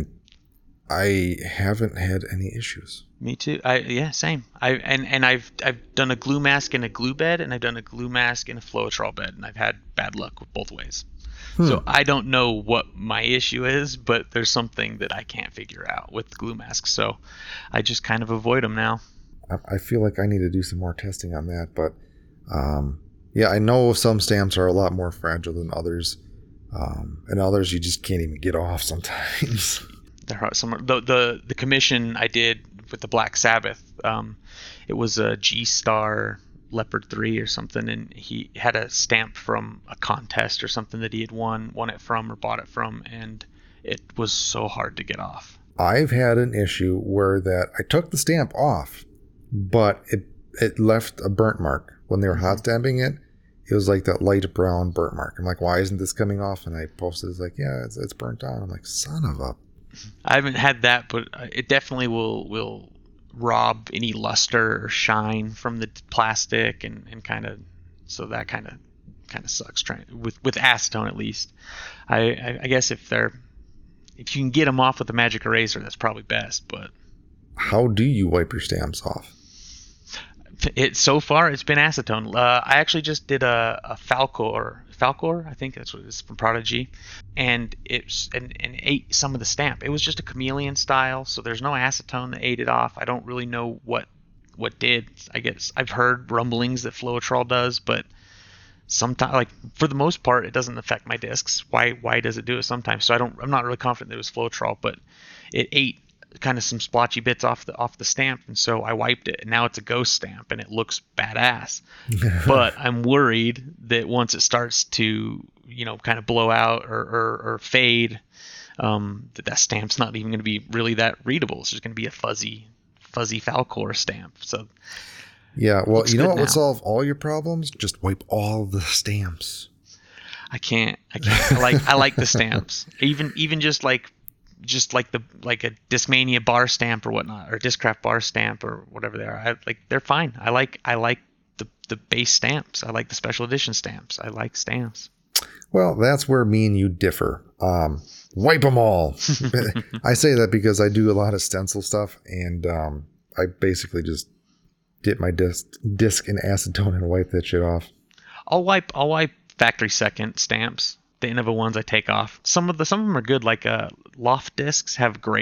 I haven't had any issues. Me too. I yeah, same. I and, and I've I've done a glue mask in a glue bed, and I've done a glue mask in a Floetrol bed, and I've had bad luck with both ways. Hmm. So I don't know what my issue is, but there's something that I can't figure out with glue masks. So I just kind of avoid them now. I feel like I need to do some more testing on that, but um, yeah, I know some stamps are a lot more fragile than others, um, and others you just can't even get off sometimes. There are some the the the commission I did with the Black Sabbath. Um, it was a G Star Leopard three or something, and he had a stamp from a contest or something that he had won won it from or bought it from, and it was so hard to get off. I've had an issue where that I took the stamp off, but it it left a burnt mark when they were hot stamping it. It was like that light brown burnt mark. I'm like, why isn't this coming off? And I posted, it's like, yeah, it's, it's burnt on. I'm like, son of a. I haven't had that, but it definitely will will rob any luster or shine from the plastic, and, and kind of so that kind of kind of sucks. Trying with with acetone at least. I, I I guess if they're if you can get them off with a magic eraser, that's probably best. But how do you wipe your stamps off? It so far it's been acetone. Uh, I actually just did a, a Falcor, Falcor, I think that's what it is, from Prodigy, and it's and, and ate some of the stamp. It was just a chameleon style, so there's no acetone that ate it off. I don't really know what what did. I guess I've heard rumblings that Floetrol does, but sometimes, like for the most part, it doesn't affect my discs. Why why does it do it sometimes? So I don't. I'm not really confident that it was Floetrol, but it ate kind of some splotchy bits off the off the stamp, and so I wiped it, and now it's a ghost stamp and it looks badass. But I'm worried that once it starts to, you know, kind of blow out or or, or fade, um, that that stamp's not even going to be really that readable. It's just going to be a fuzzy fuzzy Falcor stamp. So yeah, well, you know what now would solve all your problems? Just wipe all the stamps. I can't. I can't. I like I like the stamps. Even even just like. just like the like a Discmania bar stamp or whatnot, or Discraft bar stamp or whatever they are. I like they're fine. I like I like the the base stamps. I like the special edition stamps. I like stamps. Well, that's where me and you differ. Um, wipe them all. I say that because I do a lot of stencil stuff, and um, I basically just dip my disc disc in acetone and wipe that shit off. I'll wipe I'll wipe factory second stamps. The Innova ones I take off. Some of the some of them are good. Like uh, Loft discs have great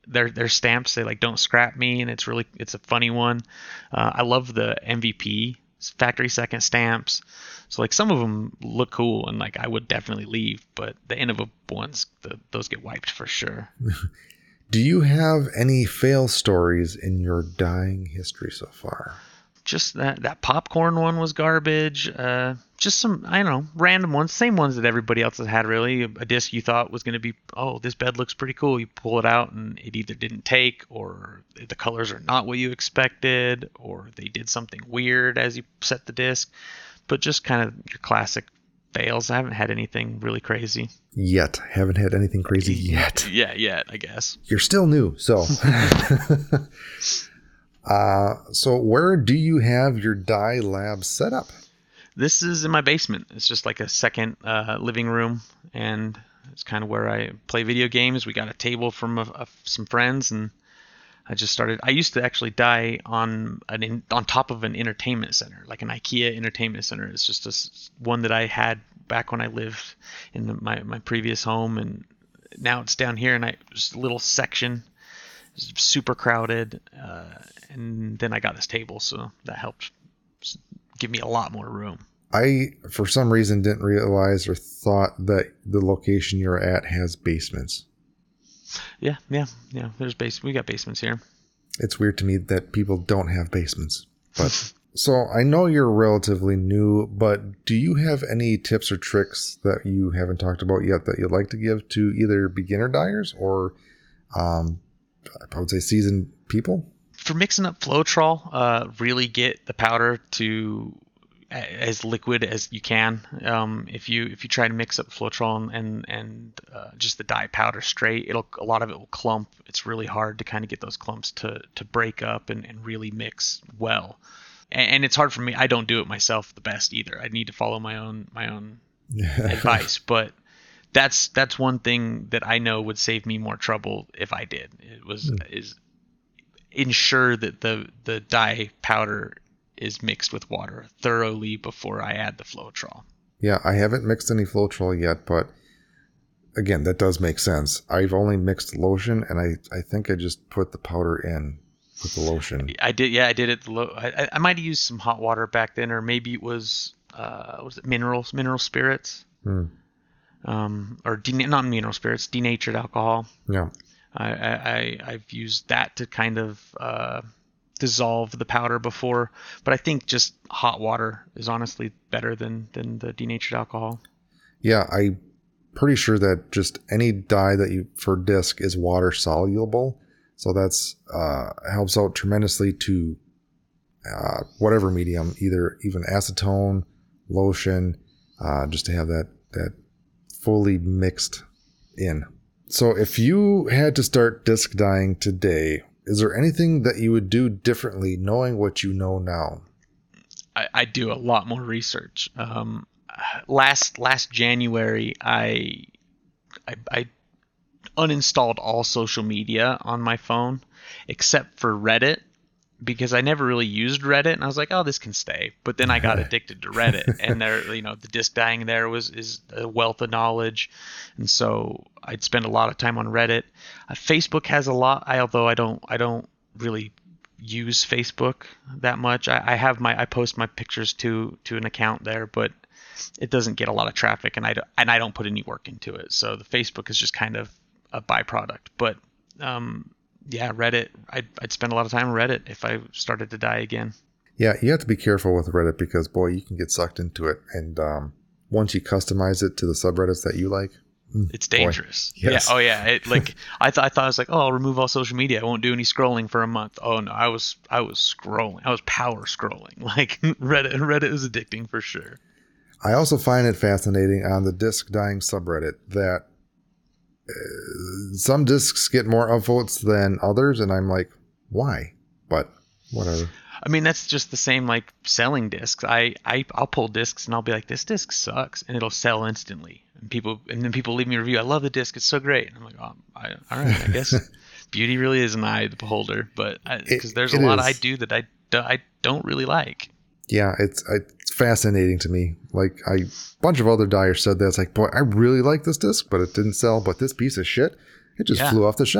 their their stamps say like "Don't scrap me," and it's really it's a funny one. Uh, I love the M V P factory second stamps. So like some of them look cool and like I would definitely leave, but the Innova ones, the, those get wiped for sure. Do you have any fail stories in your dyeing history so far? Just that that popcorn one was garbage. Uh, just some, I don't know, random ones, same ones that everybody else has had really. A disc you thought was going to be, oh, this bed looks pretty cool. You pull it out and it either didn't take, or the colors are not what you expected, or they did something weird as you set the disc. But just kind of your classic fails. I haven't had anything really crazy. Yet. Haven't had anything crazy yet. Yeah, yet, I guess. You're still new, so. uh, so where do you have your dye lab set up? This is in my basement. It's just like a second uh, living room, and it's kind of where I play video games. We got a table from a, a, some friends, and I just started. I used to actually dye on an in, on top of an entertainment center, like an IKEA entertainment center. It's just a, one that I had back when I lived in the, my my previous home, and now it's down here, and I just a little section, super crowded, uh, and then I got this table, so that helped give me a lot more room. I, for some reason, didn't realize or thought that the location you're at has basements. Yeah, yeah, yeah. There's base. We got basements here. It's weird to me that people don't have basements. But so I know you're relatively new, but do you have any tips or tricks that you haven't talked about yet that you'd like to give to either beginner dyers or, um, I would say, seasoned people? For mixing up Floetrol, uh, really get the powder to as liquid as you can. Um, if you if you try to mix up Floetrol and and uh, just the dye powder straight, it'll a lot of it will clump. It's really hard to kind of get those clumps to to break up and, and really mix well. And, and it's hard for me. I don't do it myself the best either. I need to follow my own my own advice, but that's that's one thing that I know would save me more trouble if I did. It was mm. is ensure that the the dye powder is mixed with water thoroughly before I add the Floetrol. Yeah, I haven't mixed any Floetrol yet, but again, that does make sense. I've only mixed lotion, and I, I think I just put the powder in with the lotion. I did, yeah, I did it. Low, I, I might have used some hot water back then, or maybe it was uh, what was it minerals, mineral spirits, hmm. um, or de- not mineral spirits, denatured alcohol. Yeah. I, I, I've used that to kind of uh, dissolve the powder before, but I think just hot water is honestly better than, than the denatured alcohol. Yeah, I'm pretty sure that just any dye that you for disc is water soluble, so that's uh, helps out tremendously to uh, whatever medium, either even acetone, lotion, uh, just to have that that fully mixed in. So if you had to start disc dyeing today, is there anything that you would do differently knowing what you know now? I, I do a lot more research. Um, last last January, I, I I uninstalled all social media on my phone except for Reddit, because I never really used Reddit, and I was like, oh, this can stay. But then I got addicted to Reddit, and there, you know, the disc dyeing there was is a wealth of knowledge, and so I'd spend a lot of time on Reddit. Uh, Facebook has a lot, I, although I don't I don't really use Facebook that much. I, I have my I post my pictures to to an account there, but it doesn't get a lot of traffic, and I don't, and I don't put any work into it. So the Facebook is just kind of a byproduct, but um. Yeah, Reddit. I'd, I'd spend a lot of time on Reddit if I started to dye again. Yeah, you have to be careful with Reddit because, boy, you can get sucked into it. And um, once you customize it to the subreddits that you like, it's dangerous. Yes. Yeah. Oh, yeah. It, like I thought. I thought I was like, oh, I'll remove all social media. I won't do any scrolling for a month. Oh no, I was I was scrolling. I was power scrolling. Like Reddit. Reddit is addicting for sure. I also find it fascinating on the disc dyeing subreddit that Uh, some discs get more upvotes than others, and I'm like, why? But whatever. I mean, that's just the same like selling discs. I, I I'll pull discs and I'll be like, this disc sucks, and it'll sell instantly. And people and then people leave me a review. I love the disc. It's so great. And I'm like, oh, I, all right. I guess beauty really is an eye of the beholder. But because there's a lot is. I do that I, I don't really like. Yeah, it's it's fascinating to me. Like I, a bunch of other dyers said that. It's like, boy, I really like this disc, but it didn't sell. But this piece of shit, it just yeah. flew off the shelf.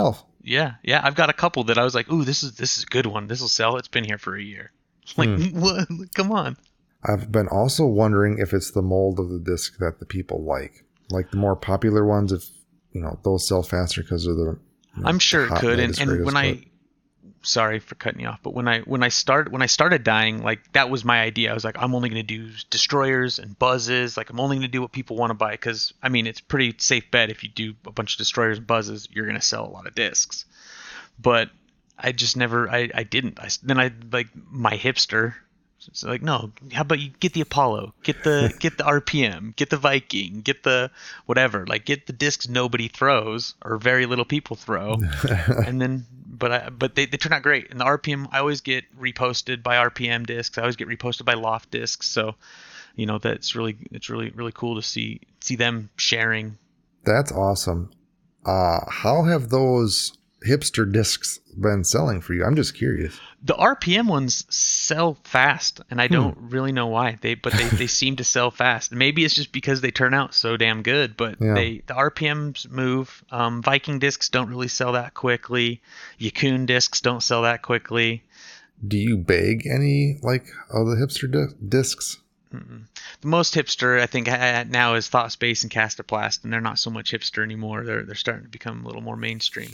Yeah, yeah. I've got a couple that I was like, ooh, this is this is a good one. This will sell. It's been here for a year. Like, Hmm. what? Come on. I've been also wondering if it's the mold of the disc that the people like. Like the more popular ones, if you know, those sell faster because of the, you know, I'm the sure it hot could. And, latest and greatest. when But I, sorry for cutting you off, but when I when I started when I started dying, like that was my idea. I was like, I'm only going to do destroyers and buzzes. Like I'm only going to do what people want to buy because I mean it's pretty safe bet if you do a bunch of destroyers and buzzes, you're going to sell a lot of discs. But I just never I I didn't. I then I like my hipster. It's like, no, how about you get the Apollo, get the get the R P M, get the Viking, get the whatever, like get the discs nobody throws or very little people throw, and then but I but they, they turn out great. And the R P M I always get reposted by R P M discs. I always get reposted by Loft discs. So you know that's really it's really really cool to see see them sharing. that's awesome. Uh, how have those hipster discs been selling for you? I'm just curious. The R P M ones sell fast, and I Hmm. don't really know why. They but they, they seem to sell fast. Maybe it's just because they turn out so damn good. But Yeah. they the R P Ms move. Um, Viking discs don't really sell that quickly. Yakun discs don't sell that quickly. Do you bag any like of the hipster di- discs? Mm-mm. The most hipster I think ha- now is Thought Space and Castoplast, and they're not so much hipster anymore. They're they're starting to become a little more mainstream.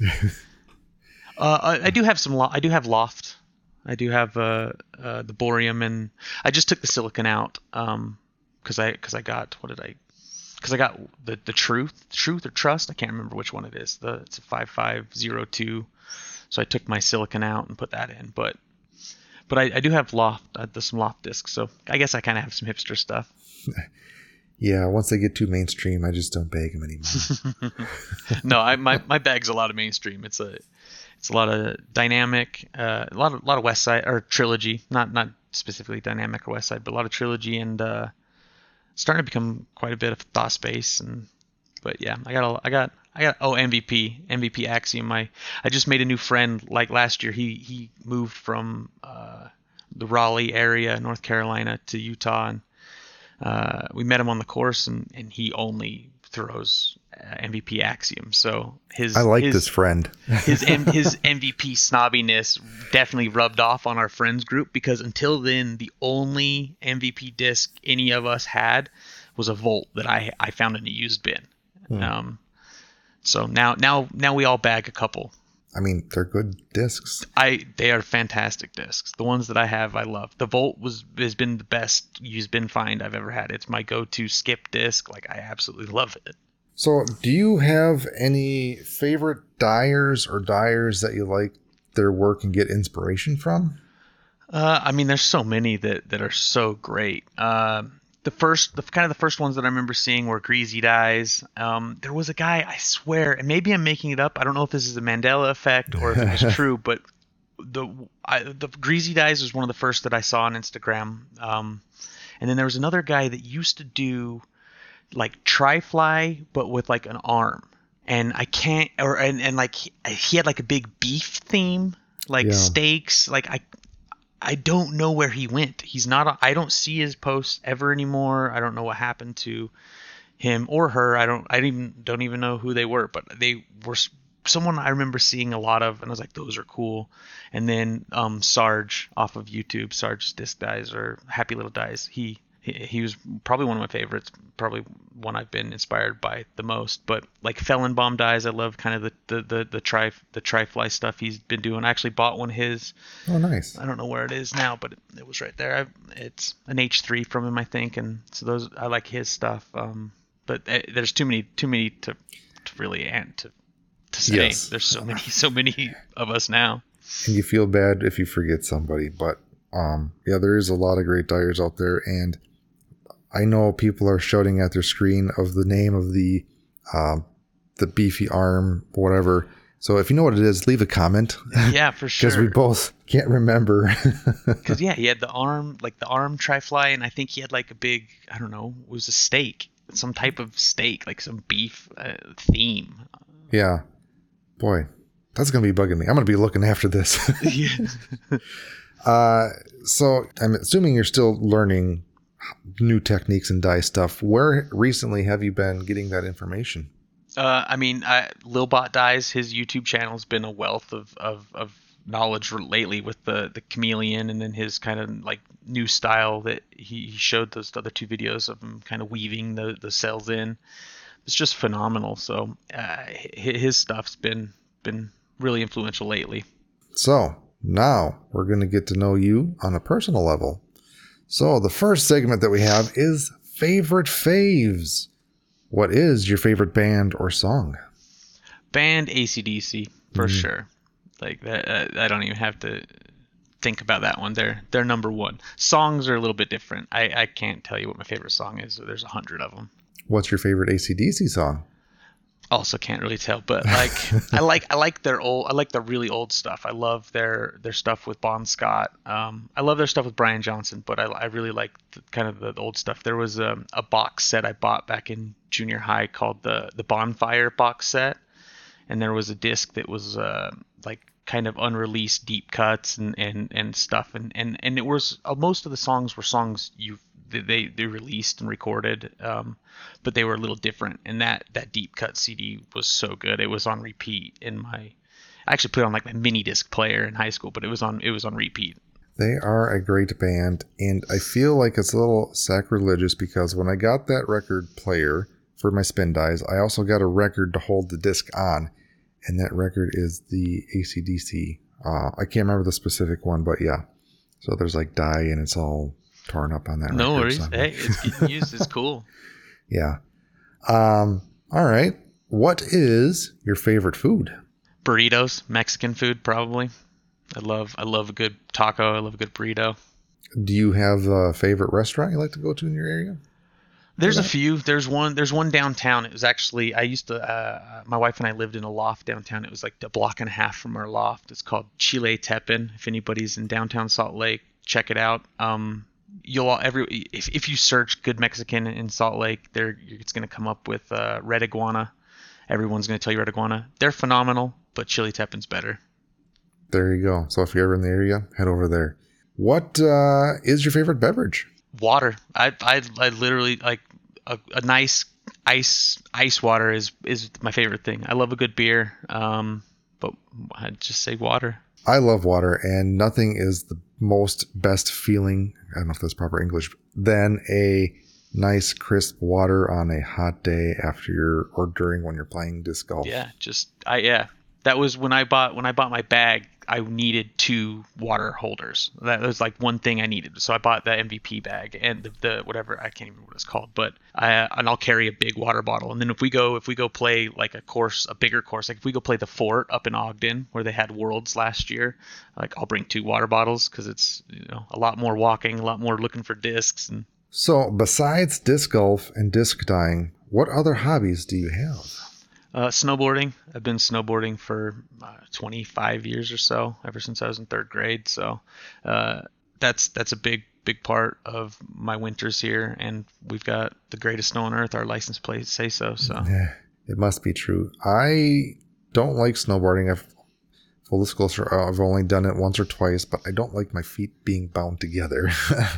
uh, I, I do have some. Lo- I do have Loft. I do have uh, uh, the Boreum, and I just took the silicon out um, because I because I got what did I because I got the the truth truth or trust I can't remember which one it is. The it's a five five zero two, so I took my silicon out and put that in. But but I, I do have Loft, uh, the some Loft discs, so I guess I kind of have some hipster stuff. Yeah, once they get too mainstream, I just don't bag them anymore. No, I my my bag's a lot of mainstream. It's a it's a lot of dynamic, uh, a lot of a lot of West Side or Trilogy, not not specifically dynamic or West Side, but a lot of Trilogy and uh, starting to become quite a bit of Thought Space. And but yeah, I got a, I got I got oh M V P M V P Axiom. I I just made a new friend like last year. He he moved from uh, the Raleigh area, North Carolina, to Utah, and uh, we met him on the course, and, and he only throws uh, M V P Axiom. So his I like his, this friend. his M- his M V P snobbiness definitely rubbed off on our friends group because until then the only M V P disc any of us had was a Volt that I I found in a used bin. Hmm. Um, so now now now we all bag a couple. I mean, they're good discs. I they are fantastic discs. The ones that I have, I love. The Volt was has been the best used bin find I've ever had. It's my go-to skip disc. Like I absolutely love it. So, do you have any favorite dyers or dyers that you like their work and get inspiration from? Uh, I mean, there's so many that that are so great. Um, the first, the kind of the first ones that I remember seeing were Greasy Dyes. Um, there was a guy, I swear, and maybe I'm making it up. I don't know if this is a Mandela effect or if it was true, but the I, the Greasy Dyes was one of the first that I saw on Instagram. Um, and then there was another guy that used to do like tri-fly, but with like an arm. And I can't, or and, and like he, he had like a big beef theme, like Yeah. steaks. Like I I don't know where he went. He's not. I don't see his posts ever anymore. I don't know what happened to him or her. I don't. I even don't even know who they were. But they were someone I remember seeing a lot of, and I was like, those are cool. And then um, Sarge off of YouTube, Sarge Disc Dies or Happy Little Dies. He, he he was probably one of my favorites. Probably one I've been inspired by the most. But like Felon Bomb Dies, I love kind of the the the, the tri the tri-fly stuff he's been doing. I actually bought one of his. Oh, nice. I don't know where it is now, but it, it was right there. I, it's an H three from him, I think, and so those I like his stuff. Um, but uh, there's too many, too many to, to really and to to say. Yes. There's so many, so many of us now. And you feel bad if you forget somebody, but um, yeah, there is a lot of great dyers out there, and I know people are shouting at their screen of the name of the um, the beefy arm, whatever. So if you know what it is, leave a comment. Yeah, for sure. Because we both can't remember. Because yeah, he had the arm, like the arm tri-fly, and I think he had like a big, I don't know, it was a steak, some type of steak, like some beef uh, theme. Yeah. Boy, that's going to be bugging me. I'm going to be looking after this. Yeah. uh, so I'm assuming you're still learning new techniques and dye stuff. Where recently have you been getting that information? Uh, I mean, I, Lil Bot Dies. His YouTube channel's been a wealth of, of, of knowledge lately with the, the chameleon, and then his kind of like new style that he, he showed those other two videos of him kind of weaving the, the cells in. It's just phenomenal. So uh, his stuff's been been really influential lately. So now we're going to get to know you on a personal level. So the first segment that we have is favorite faves. What is your favorite band or song? Band A C D C for Mm. sure. Like that, uh, I don't even have to think about that one. They're they're number one. Songs are a little bit different. I, I can't tell you what my favorite song is. There's a hundred of them. What's your favorite A C D C song? Also can't really tell, but like I like I like their old I like the really old stuff. I love their their stuff with Bon Scott. Um, I love their stuff with Brian Johnson, but I, I really like the, kind of the old stuff. There was a, a box set I bought back in junior high called the the Bonfire box set, and there was a disc that was uh, like kind of unreleased deep cuts and, and, and stuff, and, and, and it was uh, most of the songs were songs you they they released and recorded, um, but they were a little different. And that that deep cut C D was so good. It was on repeat in my. I actually put it on like my mini disc player in high school, but it was on it was on repeat. They are a great band, and I feel like it's a little sacrilegious because when I got that record player for my Spin Dies, I also got a record to hold the disc on, and that record is the A C D C. Uh, I can't remember the specific one, but yeah. So there's like Die, and it's all torn up on that No record. worries. So. Hey, it's getting used. It's cool. Yeah. Um, all right. What is your favorite food? Burritos, Mexican food, probably. I love I love a good taco. I love a good burrito. Do you have a favorite restaurant you like to go to in your area? There's a few. There's one. There's one downtown. It was actually I used to. Uh, my wife and I lived in a loft downtown. It was like a block and a half from our loft. It's called Chile Teppan. If anybody's in downtown Salt Lake, check it out. Um, you'll all, every if if you search good Mexican in Salt Lake, there it's going to come up with uh, Red Iguana. Everyone's going to tell you Red Iguana. They're phenomenal, but Chile Teppan's better. There you go. So if you're ever in the area, head over there. What uh, is your favorite beverage? Water. I I, I literally like a, a nice ice ice water is is my favorite thing. I love a good beer, um, but I'd just say water. I love water, and nothing is the most best feeling, I don't know if that's proper English, than a nice crisp water on a hot day after you're, or during when you're playing disc golf. Yeah, just I yeah. That was when I bought when I bought my bag. I needed two water holders. That was like one thing I needed. So I bought the M V P bag and the, the whatever I can't even remember what it's called. But I and I'll carry a big water bottle. And then if we go if we go play like a course, a bigger course, like if we go play the Fort up in Ogden where they had Worlds last year, like I'll bring two water bottles because it's you know a lot more walking, a lot more looking for discs. And So besides disc golf and disc tying, what other hobbies do you have? Uh, snowboarding. I've been snowboarding for uh, twenty-five years or so, ever since I was in third grade. So uh, that's that's a big big part of my winters here, and we've got the greatest snow on earth. Our license plates say so. So Yeah, it must be true. I don't like snowboarding. I've, full disclosure, I've only done it once or twice, but I don't like my feet being bound together.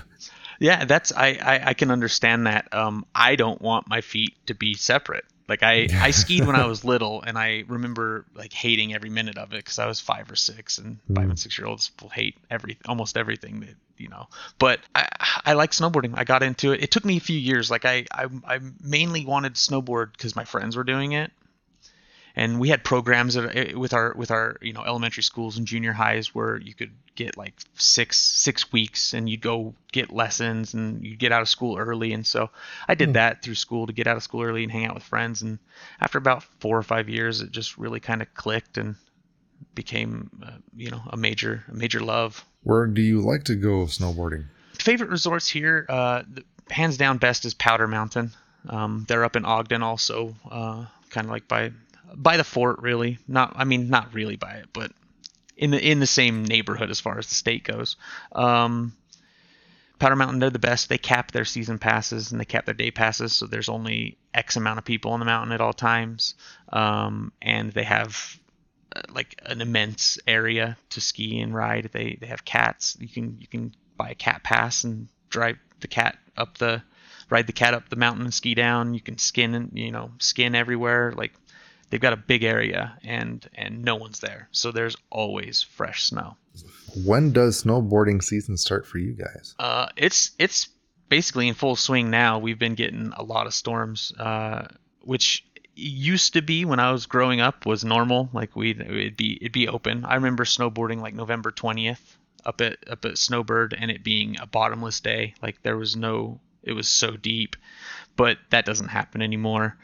yeah, that's I, I I can understand that. Um, I don't want my feet to be separate. Like I, I skied when I was little, and I remember like hating every minute of it because I was five or six, and mm. five and six year olds will hate every almost everything that you know. But I, I like snowboarding. I got into it. It took me a few years. Like I, I, I mainly wanted to snowboard because my friends were doing it, and we had programs that, with our with our you know elementary schools and junior highs where you could get like six six weeks and you'd go get lessons and you'd get out of school early. And so I did mm. that through school to get out of school early and hang out with friends. And after about four or five years, it just really kind of clicked and became uh, you know a major a major love. Where do you like to go snowboarding? Favorite resorts here, uh, hands down best is Powder Mountain. Um, they're up in Ogden also, uh, kind of like by by the Fort, really. Not, I mean, not really by it, but in the in the same neighborhood as far as the state goes. Um, Powder Mountain, they're the best. They cap their season passes and they cap their day passes, so there's only X amount of people on the mountain at all times. Um, and they have uh, like an immense area to ski and ride. They they have cats. You can you can buy a cat pass and drive the cat up the ride the cat up the mountain and ski down. You can skin and you know skin everywhere. Like they've got a big area and and no one's there, so there's always fresh snow. When does snowboarding season start for you guys? Uh, it's it's basically in full swing now. We've been getting a lot of storms, uh, which used to be when I was growing up was normal. Like we it'd be it'd be open. I remember snowboarding like November twentieth up at up at Snowbird, and it being a bottomless day. Like there was no, it was so deep, but that doesn't happen anymore.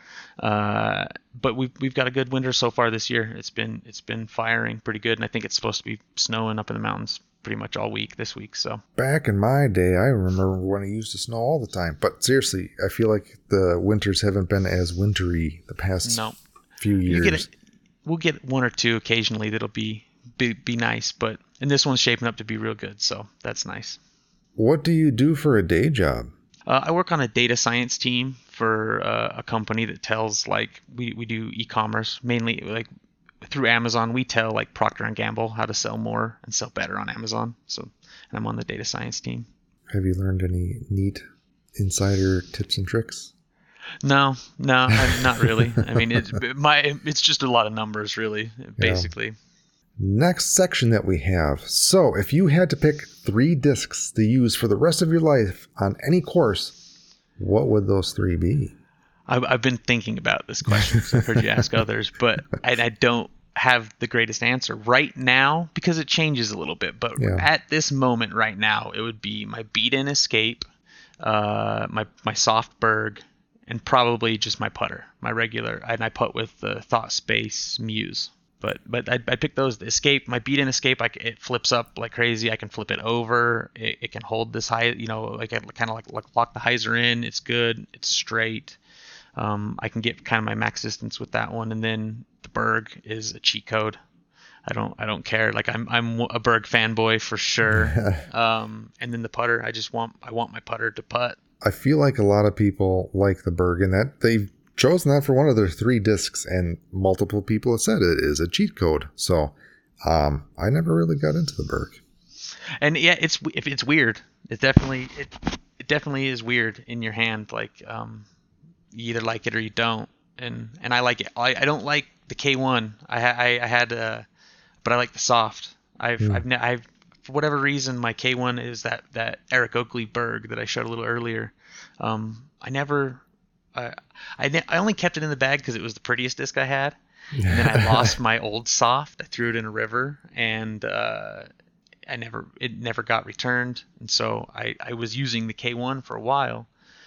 Uh, but we've we've got a good winter so far this year. It's been it's been firing pretty good, and I think it's supposed to be snowing up in the mountains pretty much all week this week. So back in my day, I remember when it used to snow all the time. But seriously, I feel like the winters haven't been as wintry the past no. few years. You get it, we'll get one or two occasionally that'll be, be be nice, but and this one's shaping up to be real good, so that's nice. What do you do for a day job? Uh, I work on a data science team for uh, a company that tells, like, we, we do e-commerce, mainly like through Amazon. We tell like Procter and Gamble how to sell more and sell better on Amazon. So, and I'm on the data science team. Have you learned any neat insider tips and tricks? No, no, I'm not really. I mean, it's my it's just a lot of numbers, really, basically. Yeah. Next section that we have. So, if you had to pick three discs to use for the rest of your life on any course, what would those three be? I've, I've been thinking about this question because I've heard you ask others, but I, I don't have the greatest answer right now because it changes a little bit. But yeah. At this moment right now, it would be my beat-in escape, uh, my my soft berg, and probably just my putter, my regular. And I putt with the Thought Space Muse. But but I I pick those. The escape, my beat-in escape, I, it flips up like crazy. I can flip it over. It, it can hold this high, you know, like I kind of like, like lock the hyzer in. It's good. It's straight. Um, I can get kind of my max distance with that one. And then the Berg is a cheat code. I don't I don't care. Like I'm I'm a Berg fanboy for sure. um, and then the putter, I just want I want my putter to putt. I feel like a lot of people like the Berg in that they've chosen that for one of their three discs, and multiple people have said it is a cheat code. So um, I never really got into the Berg. And yeah, it's if it's weird. It's definitely it it definitely is weird in your hand. Like um, you either like it or you don't. And and I like it. I, I don't like the K one. I I, I had uh, but I like the soft. I've mm. I've ne- I've for whatever reason my K one is that that Eric Oakley Berg that I showed a little earlier. Um, I never. I I, I only kept it in the bag because it was the prettiest disc I had, and then I lost my old soft. I threw it in a river, and uh, I never it never got returned. And so I, I was using the K one for a while,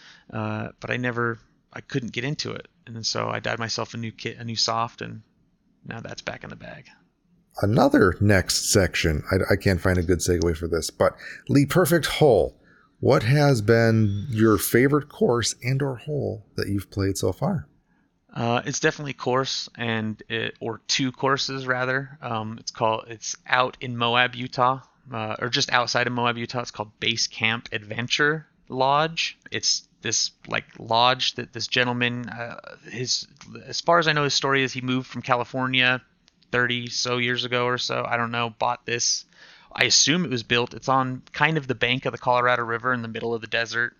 uh, but I never I couldn't get into it, and then so I dyed myself a new kit, a new soft, and now that's back in the bag. Another next section. I, I can't find a good segue for this, but Lee Perfect Hole. What has been your favorite course and or hole that you've played so far? Uh, it's definitely course and it, or two courses rather. Um, it's called it's out in Moab, Utah, uh, or just outside of Moab, Utah. It's called Base Camp Adventure Lodge. It's this like lodge that this gentleman, uh, his as far as I know, his story is he moved from California thirty so years ago or so. I don't know. Bought this. I assume it was built. It's on kind of the bank of the Colorado River in the middle of the desert,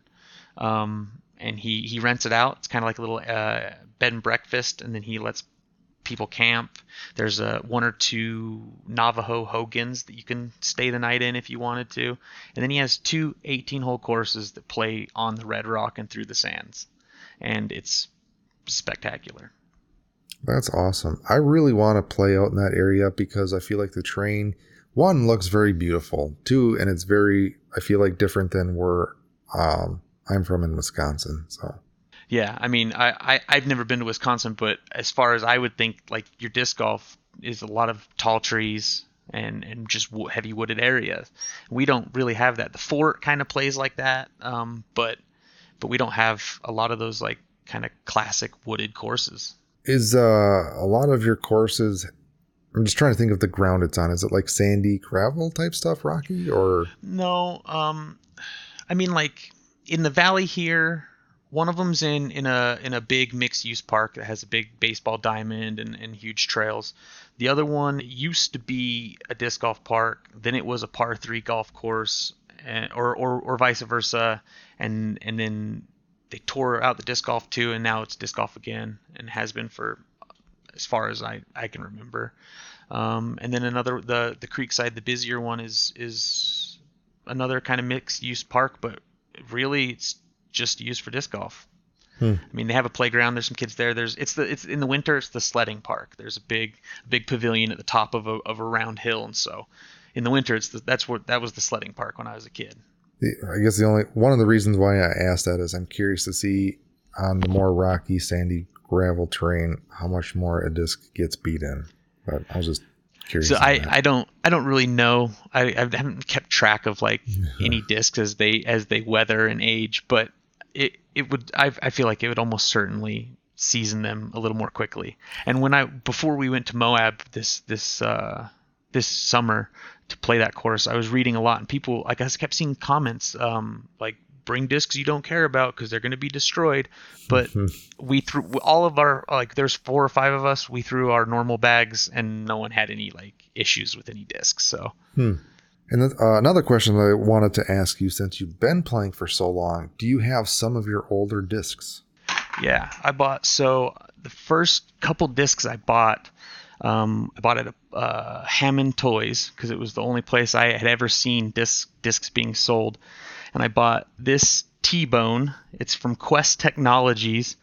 um, and he, he rents it out. It's kind of like a little uh, bed and breakfast, and then he lets people camp. There's a one or two Navajo hogans that you can stay the night in if you wanted to, and then he has two eighteen-hole courses that play on the Red Rock and through the sands, and it's spectacular. That's awesome. I really want to play out in that area because I feel like the terrain. One, looks very beautiful. Two, and it's very, I feel like, different than where um, I'm from in Wisconsin. So, yeah, I mean, I, I, I've never been to Wisconsin, but as far as I would think, like your disc golf is a lot of tall trees and, and just heavy wooded areas. We don't really have that. The fort kind of plays like that, um, but but we don't have a lot of those like kind of classic wooded courses. Is uh, a lot of your courses... I'm just trying to think of the ground it's on. Is it like sandy gravel type stuff, rocky, or? No, um, I mean like in the valley here, one of them's in, in a in a big mixed use park that has a big baseball diamond and, and huge trails. The other one used to be a disc golf park, then it was a par three golf course, and, or, or or vice versa, and and then they tore out the disc golf too, and now it's disc golf again, and has been for as far as I, I can remember. Um, and then another the the Creekside, the busier one is is another kind of mixed use park, but really it's just used for disc golf. Hmm. I mean, they have a playground. There's some kids there. There's it's the it's in the winter. It's the sledding park. There's a big big pavilion at the top of a of a round hill, and so in the winter, it's the, that's what that was the sledding park when I was a kid. I guess the only one of the reasons why I asked that is I'm curious to see on the more rocky, sandy gravel terrain how much more a disc gets beat in. But I was just curious. So I, I don't I don't really know. I, I haven't kept track of like any discs as they as they weather and age, but it it would I I feel like it would almost certainly season them a little more quickly. And when I before we went to Moab this this uh, this summer to play that course, I was reading a lot, and people I guess kept seeing comments um, like, bring discs you don't care about because they're going to be destroyed. But we threw all of our, like there's four or five of us, we threw our normal bags and no one had any like issues with any discs. So hmm. And then, uh, another question that I wanted to ask you, since you've been playing for so long, do you have some of your older discs? Yeah, I bought, so the first couple discs I bought, um, I bought at a, uh, Hammond Toys because it was the only place I had ever seen disc, discs being sold. And I bought this T-Bone. It's from Quest Technologies.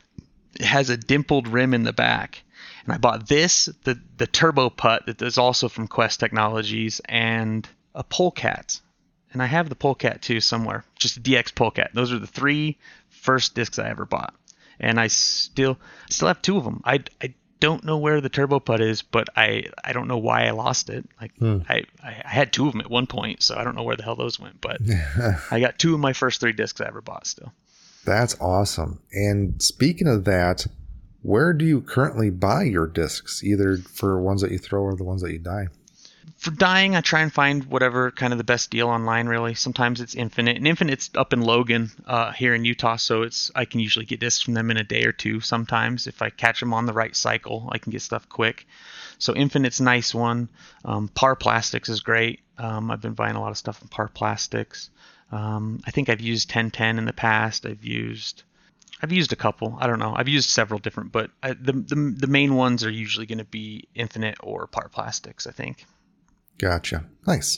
It has a dimpled rim in the back. And I bought this, the the Turbo Putt that is also from Quest Technologies, and a Polecat. And I have the Polecat too somewhere, just a D X Polecat. Those are the three first discs I ever bought. And I still still have two of them. I, I don't know where the Turbo Putt is, but I, I don't know why I lost it. Like hmm. I, I had two of them at one point, so I don't know where the hell those went. But I got two of my first three discs I ever bought still. That's awesome. And speaking of that, where do you currently buy your discs, either for ones that you throw or the ones that you dye? For dyeing, I try and find whatever kind of the best deal online, really. Sometimes it's Infinite. And Infinite's up in Logan uh, here in Utah, so it's I can usually get discs from them in a day or two sometimes. If I catch them on the right cycle, I can get stuff quick. So Infinite's a nice one. Um, Par Plastics is great. Um, I've been buying a lot of stuff from Par Plastics. Um, I think I've used ten ten in the past. I've used... I've used a couple. I don't know. I've used several different, but I, the, the the main ones are usually going to be Infinite or Par Plastics, I think. Gotcha. Nice.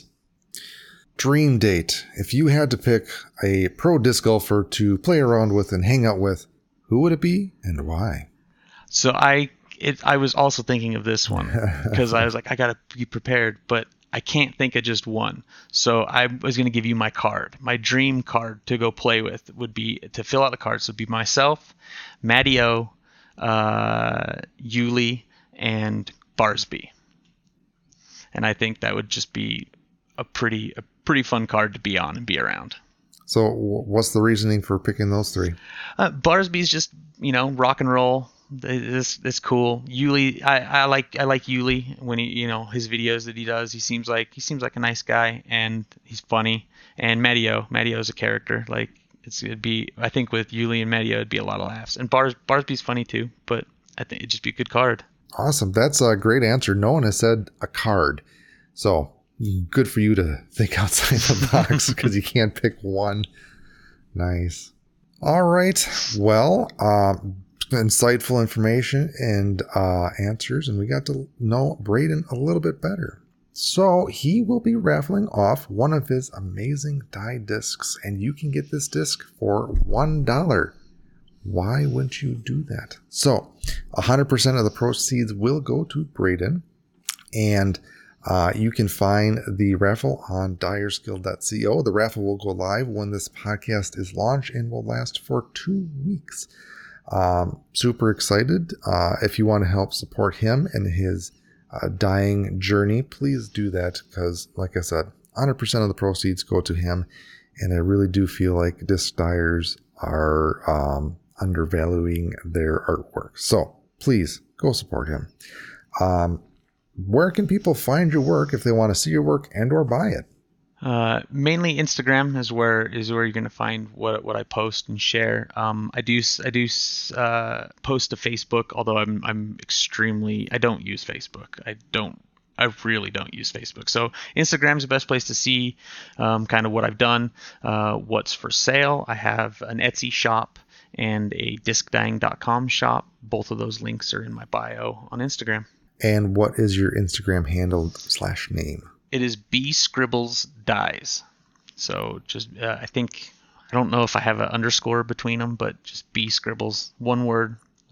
Dream date. If you had to pick a pro disc golfer to play around with and hang out with, who would it be and why? So I it, I was also thinking of this one because I was like, I got to be prepared, but I can't think of just one. So I was going to give you my card. My dream card to go play with would be, to fill out the cards, would be myself, Matty O, uh, Yuli, and Barsby. And I think that would just be a pretty a pretty fun card to be on and be around. So what's the reasoning for picking those three? Uh, Barsby's just, you know, rock and roll. This this cool. Yuli, I, I like I like Yuli when he, you know, his videos that he does. He seems like he seems like a nice guy and he's funny. And Matty O, Matty O's a character. Like it's it'd be I think with Yuli and Matty O it'd be a lot of laughs. And Bars Barsby's funny too, but I think it'd just be a good card. Awesome. That's a great answer. No one has said a card. So good for you to think outside the box because you can't pick one. Nice. All right. Well, um, insightful information and uh, answers, and we got to know Braden a little bit better. So he will be raffling off one of his amazing dye discs, and you can get this disc for one dollar. Why wouldn't you do that? So one hundred percent of the proceeds will go to Braden, and uh, you can find the raffle on dyers guild dot co. The raffle will go live when this podcast is launched and will last for two weeks. Um, super excited. Uh, if you want to help support him and his uh, dyeing journey, please do that because, like I said, one hundred percent of the proceeds go to him, and I really do feel like disc dyers are um, undervaluing their artwork. So please go support him. Um, where can people find your work if they want to see your work and or buy it? Uh, mainly Instagram is where is where you're going to find what what I post and share. Um, I do I do uh, post to Facebook, although I'm I'm extremely I don't use Facebook. I don't I really don't use Facebook. So Instagram is the best place to see um, kind of what I've done, uh, what's for sale. I have an Etsy shop, and a disc dying dot com shop. Both of those links are in my bio on Instagram. And what is your Instagram handle slash name? It is B Scribbles Dies. So just, uh, I think, I don't know if I have an underscore between them, but just B Scribbles, one word.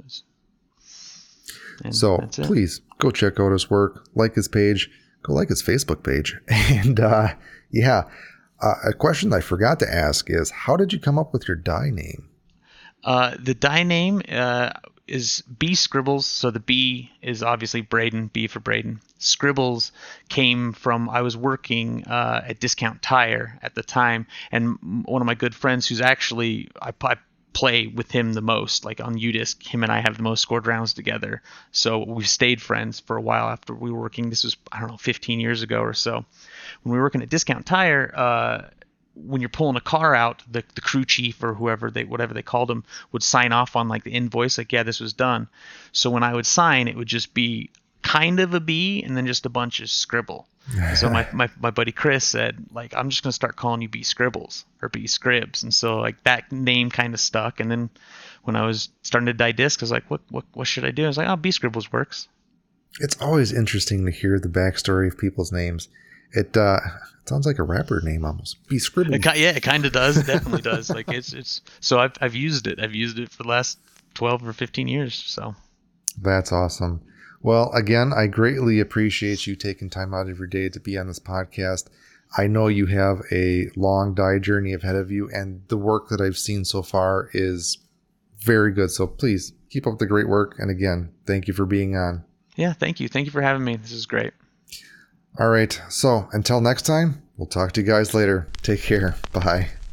And so please go check out his work, like his page, go like his Facebook page. And uh, yeah, uh, a question I forgot to ask is, how did you come up with your dye name? Uh, the dye name uh, is B Scribbles. So the B is obviously Braden, B for Braden. Scribbles came from, I was working uh, at Discount Tire at the time, and one of my good friends who's actually, I, I play with him the most, like on U disc, him and I have the most scored rounds together. So we stayed friends for a while after we were working. This was, I don't know, fifteen years ago or so. When we were working at Discount Tire, uh, when you're pulling a car out, the, the crew chief or whoever they, whatever they called him, would sign off on like the invoice, like, yeah, this was done. So when I would sign, it would just be kind of a B and then just a bunch of scribble. So my, my, my buddy Chris said, like, I'm just going to start calling you B Scribbles or B Scribs. And so like that name kind of stuck. And then when I was starting to dye discs, I was like, what, what, what should I do? I was like, oh, B Scribbles works. It's always interesting to hear the backstory of people's names. It, uh, it sounds like a rapper name almost. B Scribbles. It, yeah, it kind of does. It definitely does. Like it's, it's, so I've, I've used it. I've used it for the last twelve or fifteen years. So that's awesome. Well, again, I greatly appreciate you taking time out of your day to be on this podcast. I know you have a long dye journey ahead of you, and the work that I've seen so far is very good. So please keep up the great work. And again, thank you for being on. Yeah, thank you. Thank you for having me. This is great. All right. So until next time, we'll talk to you guys later. Take care. Bye.